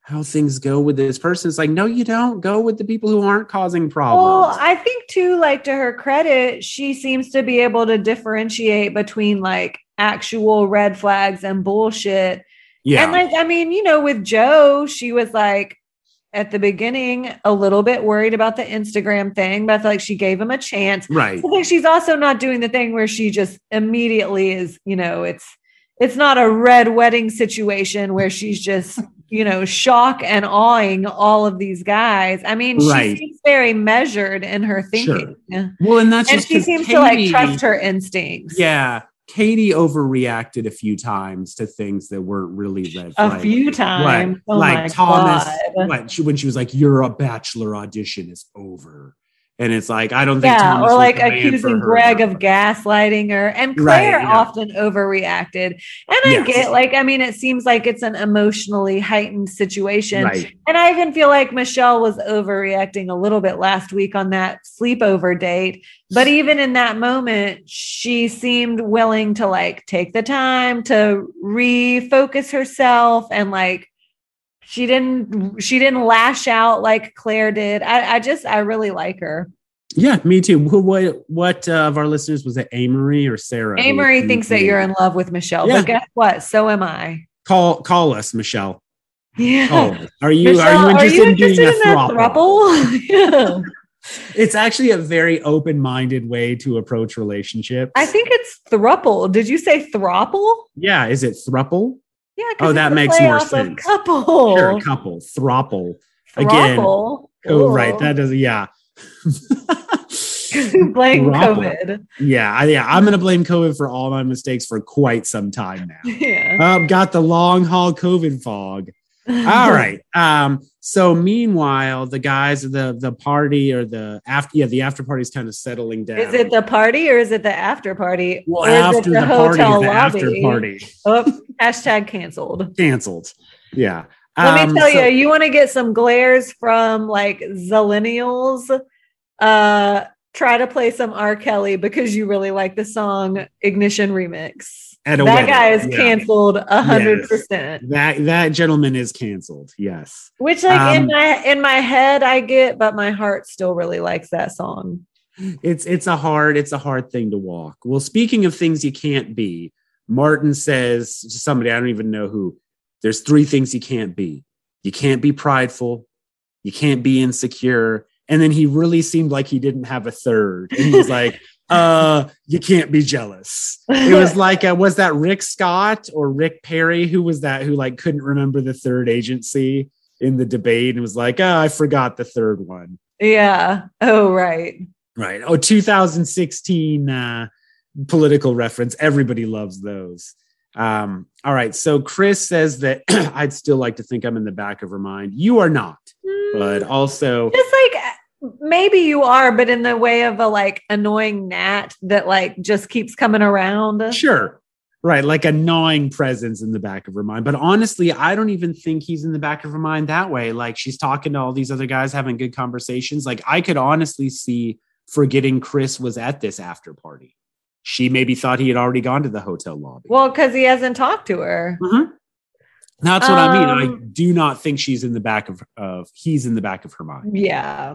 how things go with this person. It's like, no, you don't. Go with the people who aren't causing problems. Well, I think too, like to her credit, she seems to be able to differentiate between like actual red flags and bullshit. Yeah. And like, I mean, you know, with Joe, she was like at the beginning a little bit worried about the Instagram thing, but I feel like she gave him a chance. Right. I think she's also not doing the thing where she just immediately is, you know, it's it's not a red wedding situation where she's just, you know, shock and awing all of these guys. I mean, Right. she seems very measured in her thinking. Sure. Well, and that's And just she 'cause seems Katie, to like trust her instincts. Yeah. Katie overreacted a few times to things that weren't really red A flags. few times. What? Oh like my Thomas, God. what, she, when she was like, "Your uh, bachelor audition is over," and it's like, I don't think. Yeah, Thomas or was like the man accusing for her. Greg of gaslighting her. And Claire Right, yeah. often overreacted. And I Yes. get like, I mean, it seems like it's an emotionally heightened situation. Right. And I even feel like Michelle was overreacting a little bit last week on that sleepover date. But even in that moment, she seemed willing to like take the time to refocus herself and like, She didn't. She didn't lash out like Claire did. I, I just. I really like her. Yeah, me too. Who- What? What uh, of our listeners was it? Amory or Sarah? Amory Who- thinks that you're in love with Michelle, Yeah. but guess what? So am I. Call call us, Michelle. Yeah. Call us. Are you Michelle, are you interested, in interested being a in that throuple? throuple? Yeah. It's actually a very open-minded way to approach relationships. I think it's thruple. Did you say throuple? Yeah, is it thruple? Yeah. 'cause Oh, it's that a makes play more off of sense. Couple. Sure, couple, throuple. Again. Throuple. Oh, right. Ooh. That does. Yeah. Blame Throuple. COVID. Yeah. I, yeah. I'm gonna blame COVID for all my mistakes for quite some time now. Yeah. Um, got the long haul COVID fog. All right. Um, so meanwhile, the guys at the the party or the after yeah, the after party is kind of settling down. Is it the party or is it the after party? well Or is it after the, party, hotel the after lobby? party Oh, hashtag canceled. canceled. Yeah. Let Um, me tell so- you, you want to get some glares from like Zillennials, uh, try to play some R. Kelly because you really like the song Ignition Remix. At a That wedding, guy is yeah. canceled a hundred Yes. percent. That that gentleman is canceled. Yes. Which like in Um, my in my head I get, but my heart still really likes that song. It's it's a hard it's a hard thing to walk. Well, speaking of things you can't be, Martin says to somebody, I don't even know who, there's three things you can't be. You can't be prideful, you can't be insecure, and then he really seemed like he didn't have a third. And he was like, uh, you can't be jealous. It was like, uh, was that Rick Scott or Rick Perry? Who was that who like couldn't remember the third agency in the debate and was like, oh, I forgot the third one. Yeah. Oh, right. Right. Oh, two thousand sixteen uh, political reference. Everybody loves those. Um, all right. So Chris says that I'd still like to think I'm in the back of her mind. You are not, but also Just like maybe you are, but in the way of a like annoying gnat that like just keeps coming around. sure. Right. Like a gnawing presence in the back of her mind. But honestly, I don't even think he's in the back of her mind that way. Like she's talking to all these other guys, having good conversations. Like I could honestly see forgetting Chris was at this after party. She maybe thought he had already gone to the hotel lobby. Well, because he hasn't talked to her. Mhm. That's what I mean. I Um, do not think she's in the back of, of he's in the back of her mind. Yeah.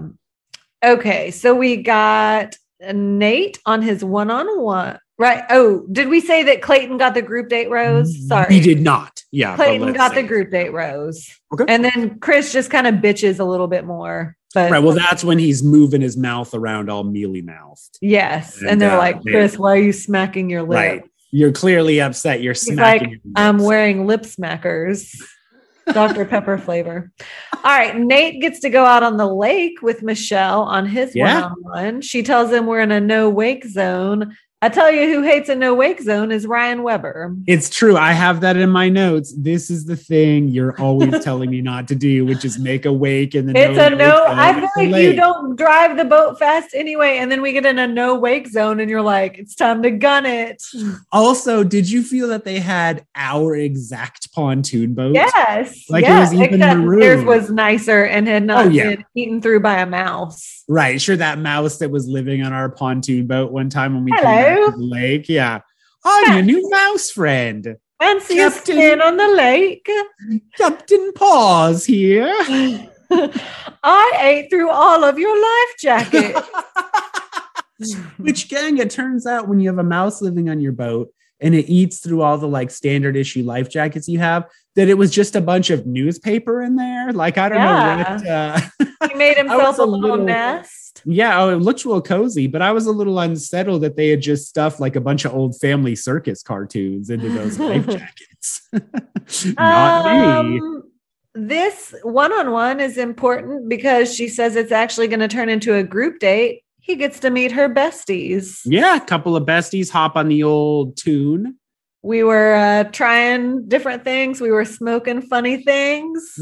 Okay. So we got Nate on his one on one. Right. Oh, did we say that Clayton got the group date rose? Sorry. He did not. Yeah. but Clayton let's got say the it. group date rose. Okay. And then Chris just kind of bitches a little bit more. But Right. Well, that's when he's moving his mouth around all mealy mouthed. yes. And, And, they're uh, like, yeah. Chris, why are you smacking your lip? Right. You're clearly upset. You're He's smacking. like, your I'm lips. wearing lip smackers. Doctor Pepper flavor. All right. Nate gets to go out on the lake with Michelle on his Yeah. one-on-one. She tells him we're in a no wake zone. I tell you who hates a no wake zone is Ryan Weber. It's true. I have that in my notes. This is the thing you're always telling me not to do, which is make a wake in the It's no a no. wake zone. I feel It's a like you lake. don't drive the boat fast anyway. And then we get in a no wake zone and you're like, it's time to gun it. Also, did you feel that they had our exact pontoon boat? Yes. Like it yes. was even Except maroon. theirs was nicer and had not Oh, yeah. been eaten through by a mouse. Right. Sure. That mouse that was living on our pontoon boat one time when we Hello. came back to the lake. Yeah. I'm your new mouse friend. Fancy Captain- a spin on the lake. Captain Paws here. I ate through all of your life jacket. Which, gang, it turns out when you have a mouse living on your boat and it eats through all the like standard issue life jackets you have, that it was just a bunch of newspaper in there. Like, I don't Yeah. know what. Uh, He made I was himself a a little little- nest. yeah, oh, it looked real cozy, but I was a little unsettled that they had just stuffed like a bunch of old family circus cartoons into those life jackets. Not me. Um, This one-on-one is important because she says it's actually going to turn into a group date. He gets to meet her besties. Yeah, a couple of besties hop on the old tune. We were uh, trying different things. We were smoking funny things.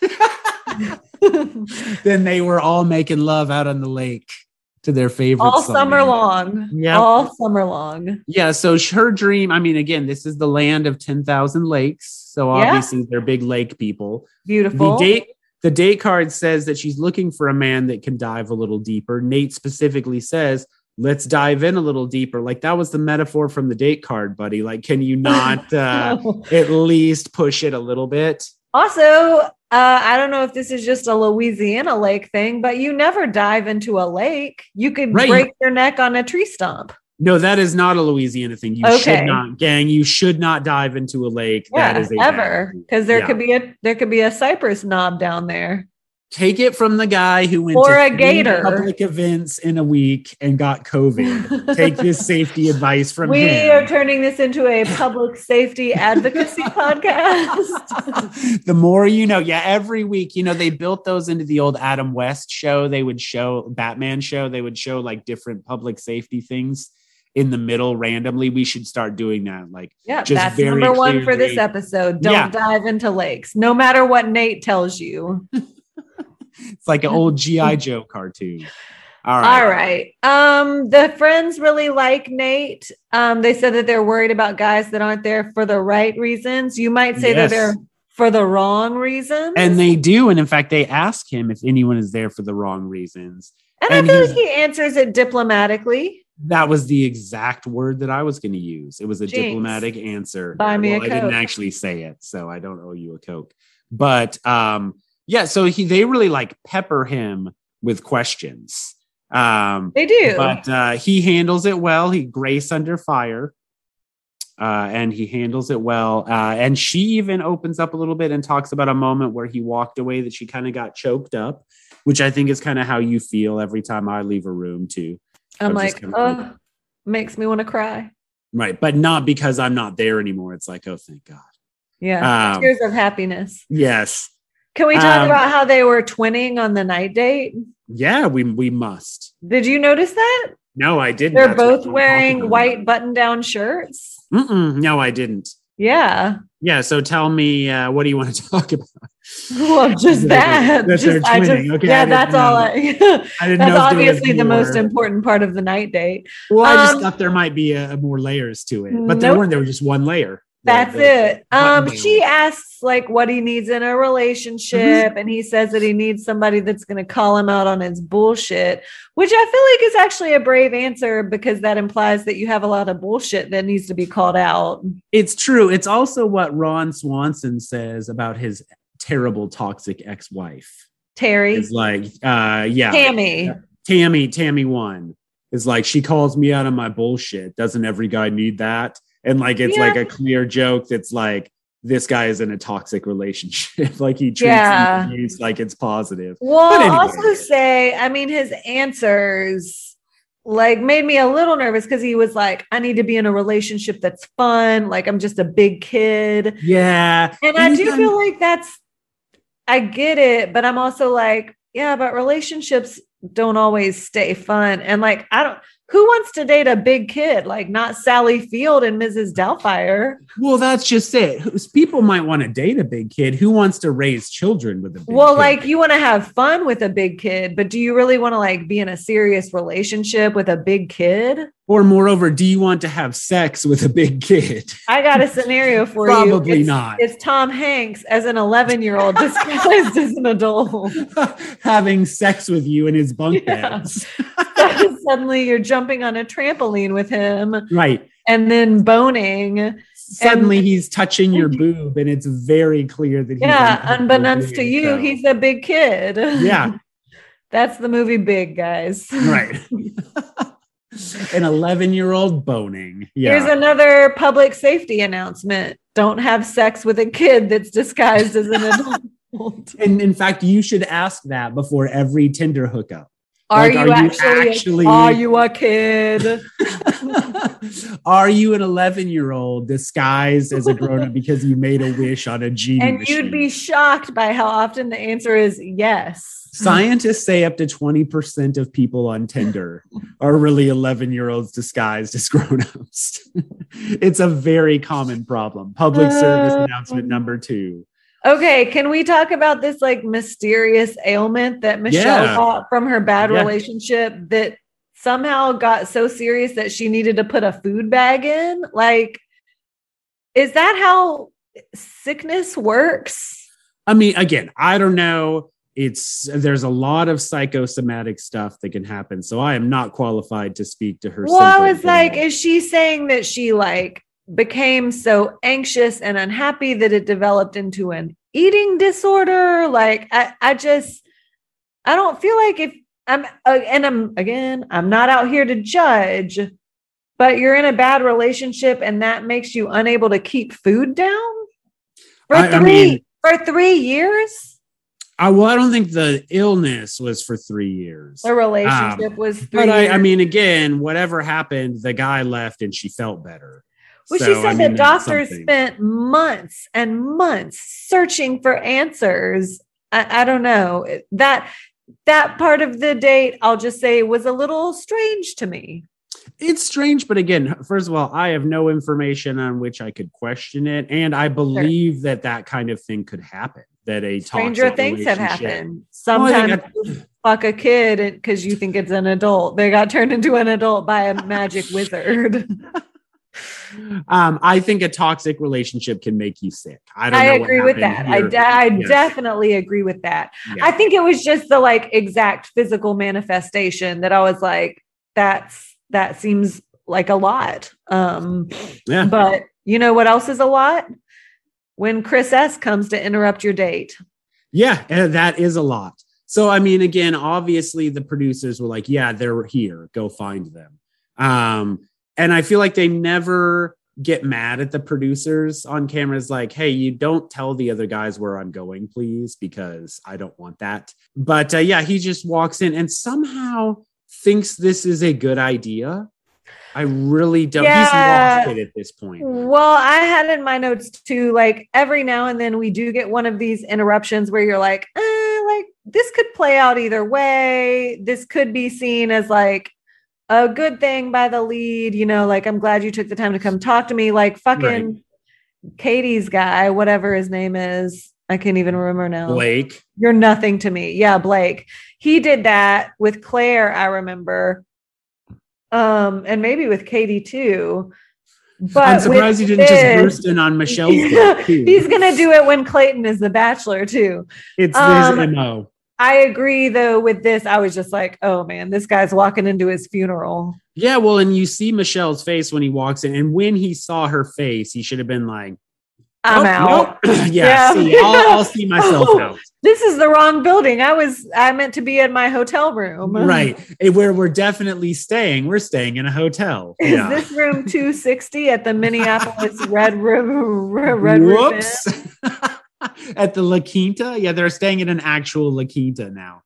Then they were all making love out on the lake to their favorite All song. summer long. Yep. All summer long. Yeah, so her dream, I mean, again, this is the land of ten thousand lakes. So Yeah. obviously they're big lake people. Beautiful. The date the date card says that she's looking for a man that can dive a little deeper. Nate specifically says, let's dive in a little deeper. Like, that was the metaphor from the date card, buddy. Like, can you not uh, at least push it a little bit? Also, uh, I don't know if this is just a Louisiana lake thing, but you never dive into a lake. You could Right. break your neck on a tree stump. No, that is not a Louisiana thing. You Okay. should not, gang. You should not dive into a lake. Yeah, that is a ever. bad- Because there Yeah. could be a there could be a cypress knob down there. Take it from the guy who went Or to a three gator. public events in a week and got COVID. Take this safety advice from We him. are turning this into a public safety advocacy podcast. The more you know. Yeah, every week, you know, they built those into the old Adam West show. They would show Batman show. They would show like different public safety things in the middle randomly. We should start doing that. Like, Yeah, just that's very number one for this clearly- episode. Don't Yeah. dive into lakes, no matter what Nate tells you. It's like an old G I Joe cartoon. All right. All right. Um, the friends really like Nate. Um, they said that they're worried about guys that aren't there for the right reasons. You might say Yes. that they're for the wrong reasons. And they do. And in fact, they ask him if anyone is there for the wrong reasons. and and I feel he's- like he answers it diplomatically. That was the exact word that I was going to use. It was a Jinx. diplomatic answer. Buy me a I didn't Coke. actually say it, so I don't owe you a Coke. But um, yeah, so he they really like pepper him with questions. Um, They do. but uh, he handles it well. He grace under fire. Uh, and he handles it well. Uh, and she even opens up a little bit and talks about a moment where he walked away that she kind of got choked up, which I think is kind of how you feel every time I leave a room too. I'm I'm just like, kinda oh, like- makes me want to cry. Right. But not because I'm not there anymore. It's like, oh, thank God. Yeah. Um, Tears of happiness. Yes. Can we talk um, about how they were twinning on the night date? Yeah, we we must. Did you notice that? No, I didn't. They're That's what both I'm talking wearing about. white button-down shirts. Mm-mm, no, I didn't. Yeah. Yeah. So tell me, uh, what do you want to talk about? Well, just that. That they're Just- I twinning. just- Okay, yeah, I didn't that's all. I, know. I didn't know that's if there was obviously the most more. important part of the night date. Well, I just Um, thought there might be a, a more layers to it, but there Nope. weren't. There was just one layer. That's The- the it. Um, button she down. asks like what he needs in a relationship, Mm-hmm. and he says that he needs somebody that's going to call him out on his bullshit, which I feel like is actually a brave answer because that implies that you have a lot of bullshit that needs to be called out. It's true. It's also what Ron Swanson says about his terrible, toxic ex-wife. Terry, It's like, uh, yeah, Tammy, Tammy, Tammy one is like, she calls me out on my bullshit. Doesn't every guy need that? And like, it's Yeah. like a clear joke that's like, this guy is in a toxic relationship. Like he treats Yeah. abuse like it's positive. Well, But anyway. also say, I mean, his answers like made me a little nervous because he was like, I need to be in a relationship that's fun. Like I'm just a big kid. Yeah. And I do Anytime- feel like that's, I get it, but I'm also like, yeah, but relationships don't always stay fun. And like, I don't, who wants to date a big kid? Like not Sally Field and Missus Doubtfire. Well, that's just it. Who's- People might want to date a big kid. Who wants to raise children with a big Well, kid? like you want to have fun with a big kid, but do you really want to like be in a serious relationship with a big kid? Or moreover, do you want to have sex with a big kid? I got a scenario for you. Probably It's- not. It's Tom Hanks as an eleven year old disguised as an adult. Having sex with you in his bunk Yeah. beds. Suddenly you're jumping on a trampoline with him Right. and then boning. Suddenly And- he's touching your boob and it's very clear that he's Yeah, uncomfortable unbeknownst to doing you, so. he's a big kid. Yeah. That's the movie Big, guys. Right. An eleven-year-old boning. Yeah. Here's another public safety announcement. Don't have sex with a kid that's disguised as an adult. And in fact, you should ask that before every Tinder hookup. Are, Like, you, are you actually, actually- Are you a kid? Are you an eleven-year-old disguised as a grown-up because you made a wish on a genie And machine? you'd be shocked by how often the answer is yes. Scientists say up to twenty percent of people on Tinder are really eleven-year-olds disguised as grown-ups. It's a very common problem. Public service Uh, announcement number two. Okay, can we talk about this like mysterious ailment that Michelle Yeah. got from her bad Yeah. relationship that somehow got so serious that she needed to put a food bag in? Like, is that how sickness works? I mean, again, I don't know. It's there's a lot of psychosomatic stuff that can happen. So I am not qualified to speak to her. Well, I symptoms was at like, all. is she saying that she like became so anxious and unhappy that it developed into an eating disorder? Like, I, I just, I don't feel like if I'm, uh, and I'm, again, I'm not out here to judge, but you're in a bad relationship and that makes you unable to keep food down for I- I three, mean- for three years? I, well, I don't think the illness was for three years. The relationship was three But I, years. I mean, again, whatever happened, the guy left and she felt better. Well, So, she said I mean, the that's doctor something. spent months and months searching for answers. I, I don't know. That that part of the date, I'll just say, was a little strange to me. It's strange, but again, first of all, I have no information on which I could question it, and I believe that that kind of thing could happen. That a Stranger toxic things have relationship- happened. Well, I Sometimes think you fuck a kid because you think it's an adult. They got turned into an adult by a magic wizard. Um, I think a toxic relationship can make you sick. I don't. I know what agree with that. happened I, here. de- I Yes. definitely agree with that. Yeah. I think it was just the like exact physical manifestation that I was like, that's that seems like a lot. Um, Yeah. but you know what else is a lot? When Chris S comes to interrupt your date. Yeah, and that is a lot. So, I mean, again, obviously the producers were like, yeah, they're here. Go find them. Um, and I feel like they never get mad at the producers on cameras like, hey, you don't tell the other guys where I'm going, please, because I don't want that. But uh, yeah, he just walks in and somehow thinks this is a good idea. I really don't. Yeah. He's lost it at this point. Well, I had in my notes too, like every now and then we do get one of these interruptions where you're like, eh, like this could play out either way. This could be seen as like a good thing by the lead, you know, like I'm glad you took the time to come talk to me. Like fucking Katie's guy, whatever his name is. I can't even remember now. Blake. You're nothing to me. Yeah, Blake. He did that with Claire, I remember. Um, and maybe with Katie too. But I'm surprised you with didn't just this- burst in on Michelle's date, too. He's gonna do it when Clayton is the bachelor too. It's um, his M O. I agree though with this. I was just like, oh man, this guy's walking into his funeral. Yeah, well, and you see Michelle's face when he walks in, and when he saw her face, he should have been like, I'm "Oh, out. nope." yeah, Yeah. see, I'll, I'll see myself out. This is the wrong building. I was I meant to be in my hotel room. Right, and where we're definitely staying, we're staying in a hotel. Is yeah. this room two sixty at the Minneapolis Red River Red Roof Inn? Whoops. At the La Quinta, yeah, they're staying in an actual La Quinta now.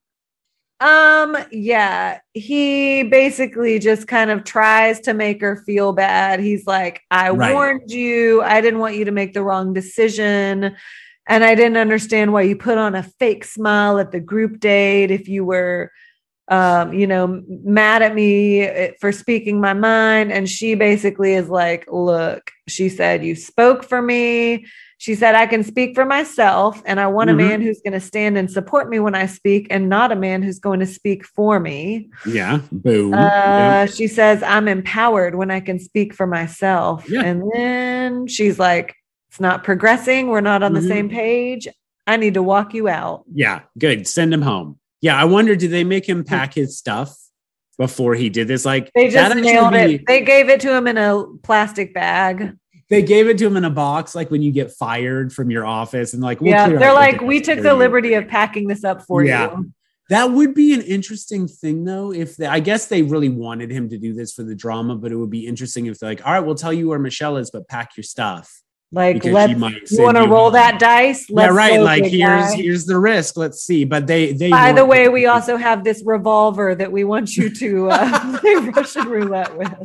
Um, yeah, he basically just kind of tries to make her feel bad. He's like, I Right. warned you. I didn't want you to make the wrong decision. And I didn't understand why you put on a fake smile at the group date if you were, um, you know, mad at me for speaking my mind. And she basically is like, look, she said, you spoke for me. She said, I can speak for myself, and I want Mhm. a man who's going to stand and support me when I speak and not a man who's going to speak for me. Yeah, boom. Uh, Yeah. She says, I'm empowered when I can speak for myself. Yeah. And then she's like, it's not progressing. We're not on the Mhm. same page. I need to walk you out. Yeah, good. Send him home. Yeah, I wonder, did they make him pack his stuff before he did this? Like They just that nailed actually it. They gave it to him in a plastic bag. They gave it to him in a box, like when you get fired from your office, and like, we'll yeah, clear they're out like, the we dust took for the you." liberty of packing this up for Yeah. you. That would be an interesting thing, though. If they, I guess they really wanted him to do this for the drama, but it would be interesting if they're like, all right, we'll tell you where Michelle is, but pack your stuff. Like, Because let's, she might you send want to you roll home. that dice? Let's yeah, right. go, Like big here's guy. here's the risk. Let's see. But they they By the want- way, we also have this revolver that we want you to uh, play Russian roulette with.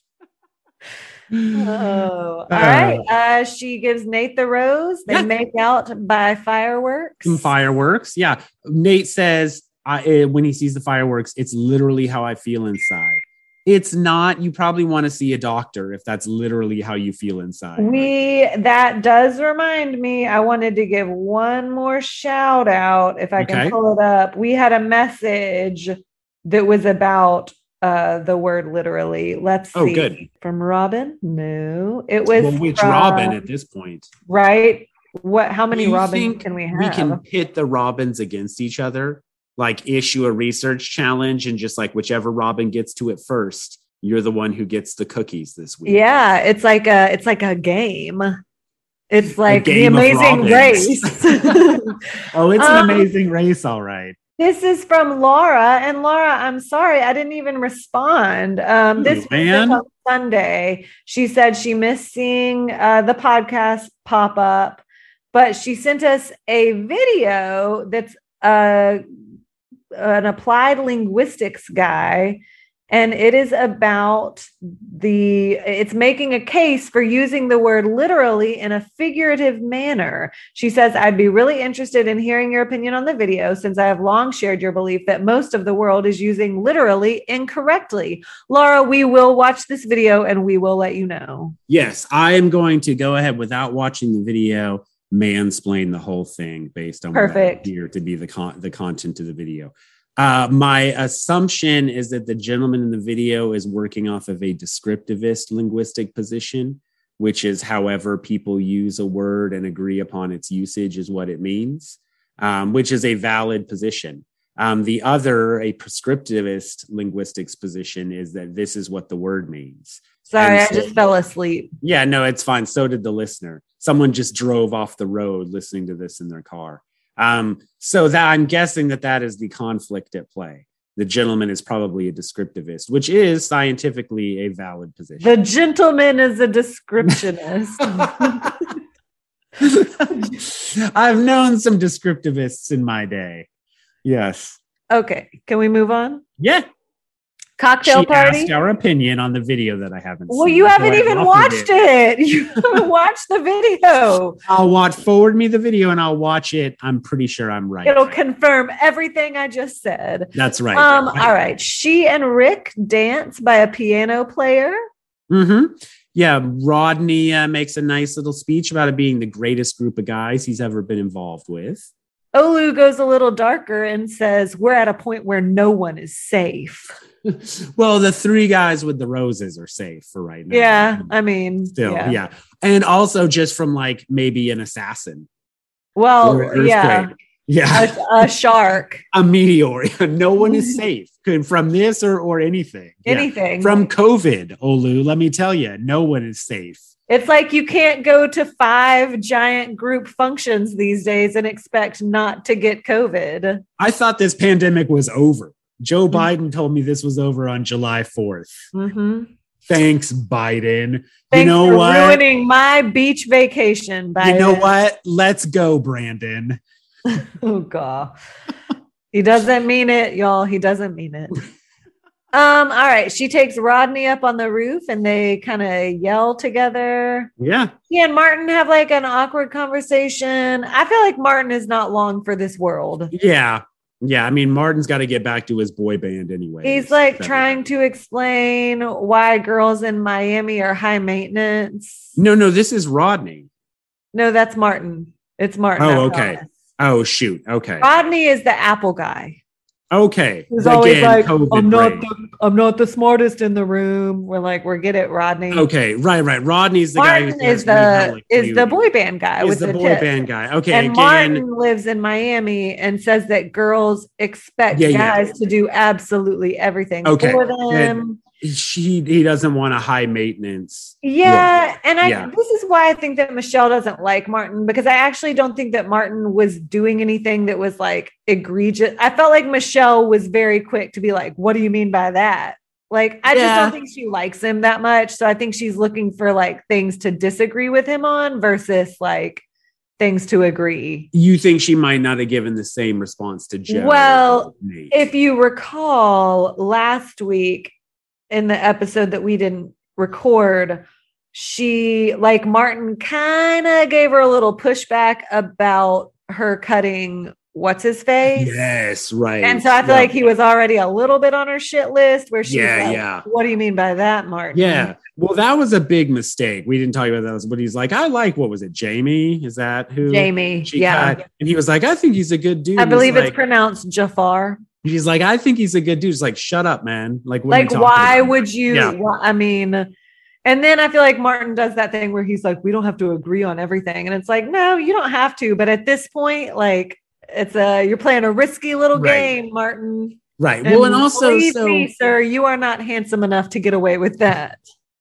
Oh, all right. Uh, she gives Nate the rose. They Yeah. make out by fireworks. some fireworks. Yeah, Nate says I, uh, when he sees the fireworks, it's literally how I feel inside. It's not. You probably want to see a doctor if that's literally how you feel inside. We that does remind me. I wanted to give one more shout out if I can Okay. pull it up. We had a message that was about uh, the word literally. Let's Oh, see. good. From Robin? No, it was Well, which from- Robin at this point? right? What? How many Do you Robins think can we have? We can pit the Robins against each other, like issue a research challenge, and just like whichever Robin gets to it first, you're the one who gets the cookies this week. Yeah, it's like a it's like a game. It's like the game of Amazing Robins. Race. Oh, it's an Um, amazing race, all right. This is from Laura, and Laura, I'm sorry, I didn't even respond. Um, this Ooh, man. was on Sunday. She said she missed seeing uh, the podcast pop up, but she sent us a video that's uh, an applied linguistics guy. And it is about the, it's making a case for using the word literally in a figurative manner. She says, I'd be really interested in hearing your opinion on the video, since I have long shared your belief that most of the world is using literally incorrectly. Laura, we will watch this video and we will let you know. Yes, I am going to go ahead without watching the video, mansplain the whole thing based on Perfect. what I hear to be the con- the content of the video. Uh, my assumption is that the gentleman in the video is working off of a descriptivist linguistic position, which is however people use a word and agree upon its usage is what it means, um, which is a valid position. Um, the other, a prescriptivist linguistics position, is that this is what the word means. Sorry, And I so- just fell asleep. Yeah, no, it's fine. So did the listener. Someone just drove off the road listening to this in their car. Um, so that I'm guessing that that is the conflict at play. The gentleman is probably a descriptivist, which is scientifically a valid position. The gentleman is a descriptionist. I've known some descriptivists in my day. Yes. Okay, can we move on? Yeah. Cocktail She party. asked our opinion on the video that I haven't Well, seen. you so haven't I even offered watched it. You haven't watched the video. I'll watch forward me the video and I'll watch it. I'm pretty sure I'm right. It'll confirm everything I just said. That's right. Um, all right. She and Rick dance by a piano player. Mm-hmm. Yeah, Rodney uh, makes a nice little speech about it being the greatest group of guys he's ever been involved with. Olu goes a little darker and says, we're at a point where no one is safe. Well, the three guys with the roses are safe for right now. Yeah, I mean, Still, yeah. yeah. And also just from like maybe an assassin. Well, or an yeah, earthquake. Yeah. a, a shark, A meteor. No one is safe from this or, or anything. Yeah. anything. From COVID, Olu, let me tell you, no one is safe. It's like you can't go to five giant group functions these days and expect not to get COVID. I thought this pandemic was over. Joe Mm-hmm. Biden told me this was over on July fourth. Mm-hmm. Thanks, Biden. Thanks you know for what? ruining my beach vacation. Biden. You know what? Let's go, Brandon. Oh God. He doesn't mean it, y'all. He doesn't mean it. Um, all right. She takes Rodney up on the roof and they kind of yell together. Yeah. He and Martin have like an awkward conversation. I feel like Martin is not long for this world. Yeah. Yeah. I mean, Martin's got to get back to his boy band anyway. He's like trying to explain why girls in Miami are high maintenance. No, no, this is Rodney. No, that's Martin. It's Martin. I Oh, okay. promise. Oh, shoot. Okay. Rodney is the Apple guy. Okay. Who's always like, COVID I'm not, brain. the, I'm not the smartest in the room. We're like, we're get it, Rodney. Okay. Right, right. Rodney's the Martin guy who is the is the boy band guy Is with the the, boy tip. band guy. Okay. And again. Martin lives in Miami and says that girls expect Yeah, yeah. guys to do absolutely everything Okay, for them. she he doesn't want a high maintenance. Yeah, woman. and I yeah. this is why I think that Michelle doesn't like Martin, because I actually don't think that Martin was doing anything that was like egregious. I felt like Michelle was very quick to be like, "What do you mean by that?" Like, I yeah. just don't think she likes him that much. So I think she's looking for like things to disagree with him on versus like things to agree. You think she might not have given the same response to Joe? Well, if you recall last week in the episode that we didn't record, she, like, Martin kind of gave her a little pushback about her cutting what's his face. Yes, right. And so I feel yeah. like he was already a little bit on her shit list where she's yeah, like, yeah. what do you mean by that, Martin? Yeah. Well, that was a big mistake. We didn't talk about that, but he's like, I like, what was it, Jamie? Is that who? Jamie, yeah. Cut? And he was like, I think he's a good dude. I believe he's it's like, pronounced Jafar. He's like, I think he's a good dude. He's like, shut up, man. Like, what like, are you why about? would you? Yeah. Well, I mean, and then I feel like Martin does that thing where he's like, we don't have to agree on everything. And it's like, no, you don't have to. But at this point, like, it's a, you're playing a risky little right. game, Martin. Right. And well, and also, so, me, sir, you are not handsome enough to get away with that.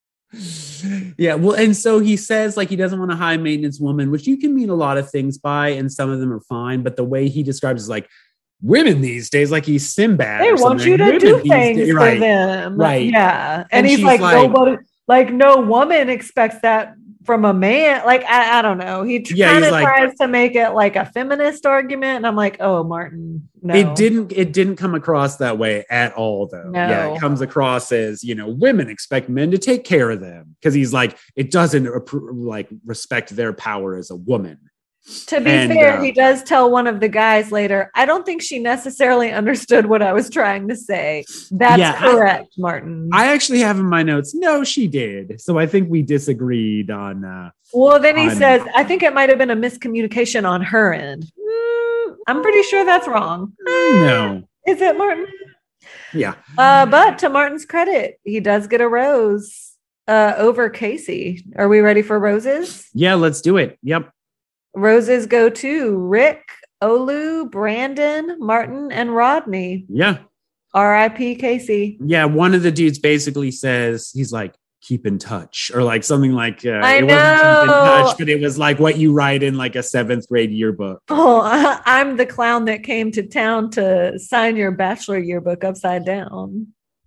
Yeah. Well, and so he says, like, he doesn't want a high maintenance woman, which you can mean a lot of things by, and some of them are fine. But the way he describes is like, women these days, like he's Sinbad. They want you to women do things days, for right, them. Right. Yeah. And, and he's like, like, nobody, like, no woman expects that from a man. Like, I, I don't know. He yeah, kind of like, tries to make it like a feminist argument. And I'm like, oh, Martin, no. It didn't, it didn't come across that way at all, though. No. Yeah, it comes across as, you know, women expect men to take care of them. Because he's like, it doesn't like respect their power as a woman. To be and, fair, uh, he does tell one of the guys later, I don't think she necessarily understood what I was trying to say. That's yeah, correct, I, Martin. I actually have in my notes, no, she did. So I think we disagreed on... Uh, well, then he on, says, I think it might have been a miscommunication on her end. Mm, I'm pretty sure that's wrong. No. Is it, Martin? Yeah. Uh, but to Martin's credit, he does get a rose uh, over Casey. Are we ready for roses? Yeah, let's do it. Yep. Roses go to Rick, Olu, Brandon, Martin, and Rodney. Yeah. R I P Casey. Yeah. One of the dudes basically says, he's like, keep in touch, or like something like, uh, I it know. wasn't keep in touch, but it was like what you write in like a seventh grade yearbook. Oh, I'm the clown that came to town to sign your bachelor yearbook upside down.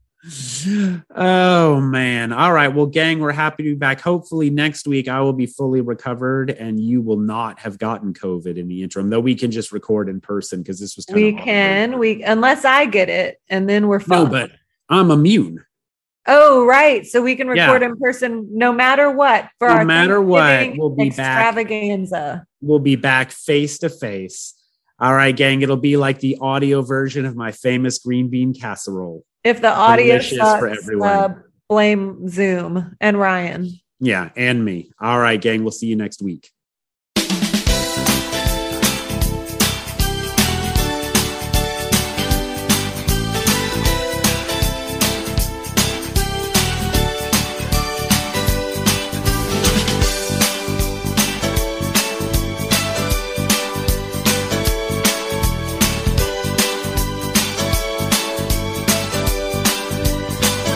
Oh man. All right. Well, gang, we're happy to be back. Hopefully next week I will be fully recovered and you will not have gotten COVID in the interim, though we can just record in person because this was kind we of can awkward. we unless I get it and then we're fine. No, but I'm immune. Oh, right. So we can record Yeah. in person no matter what for No our matter what, Thanksgiving we'll be back. extravaganza. We'll be back face to face. All right, gang. It'll be like the audio version of my famous green bean casserole. If the audio Delicious sucks, for everyone. uh, blame Zoom and Ryan. Yeah, and me. All right, gang. We'll see you next week.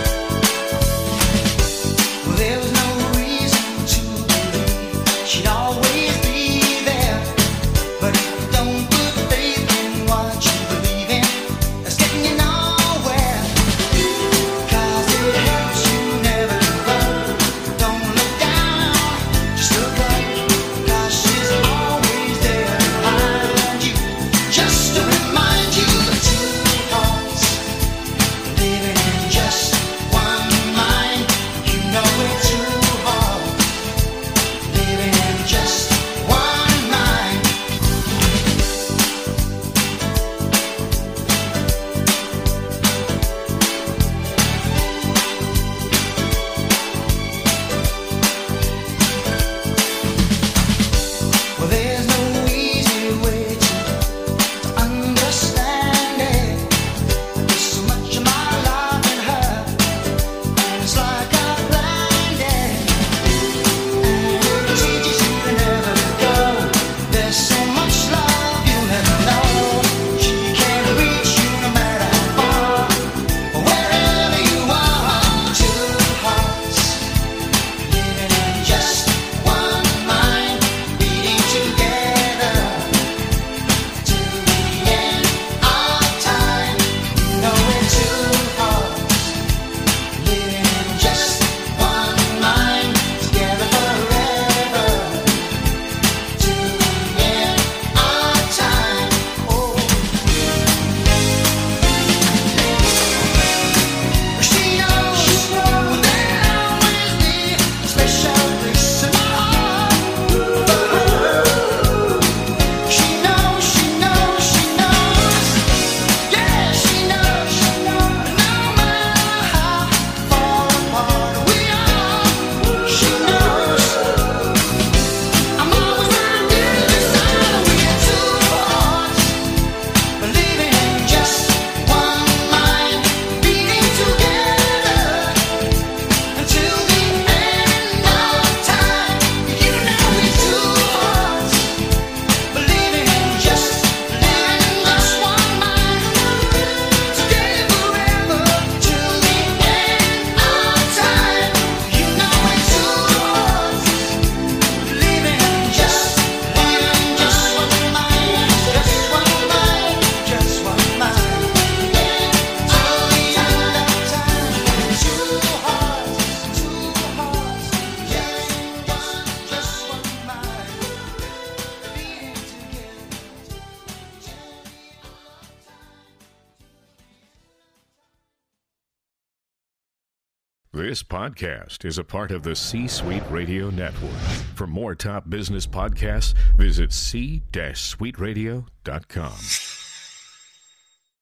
There was no reason to believe she'd always This podcast is a part of the C-Suite Radio Network. For more top business podcasts, visit c suite radio dot com.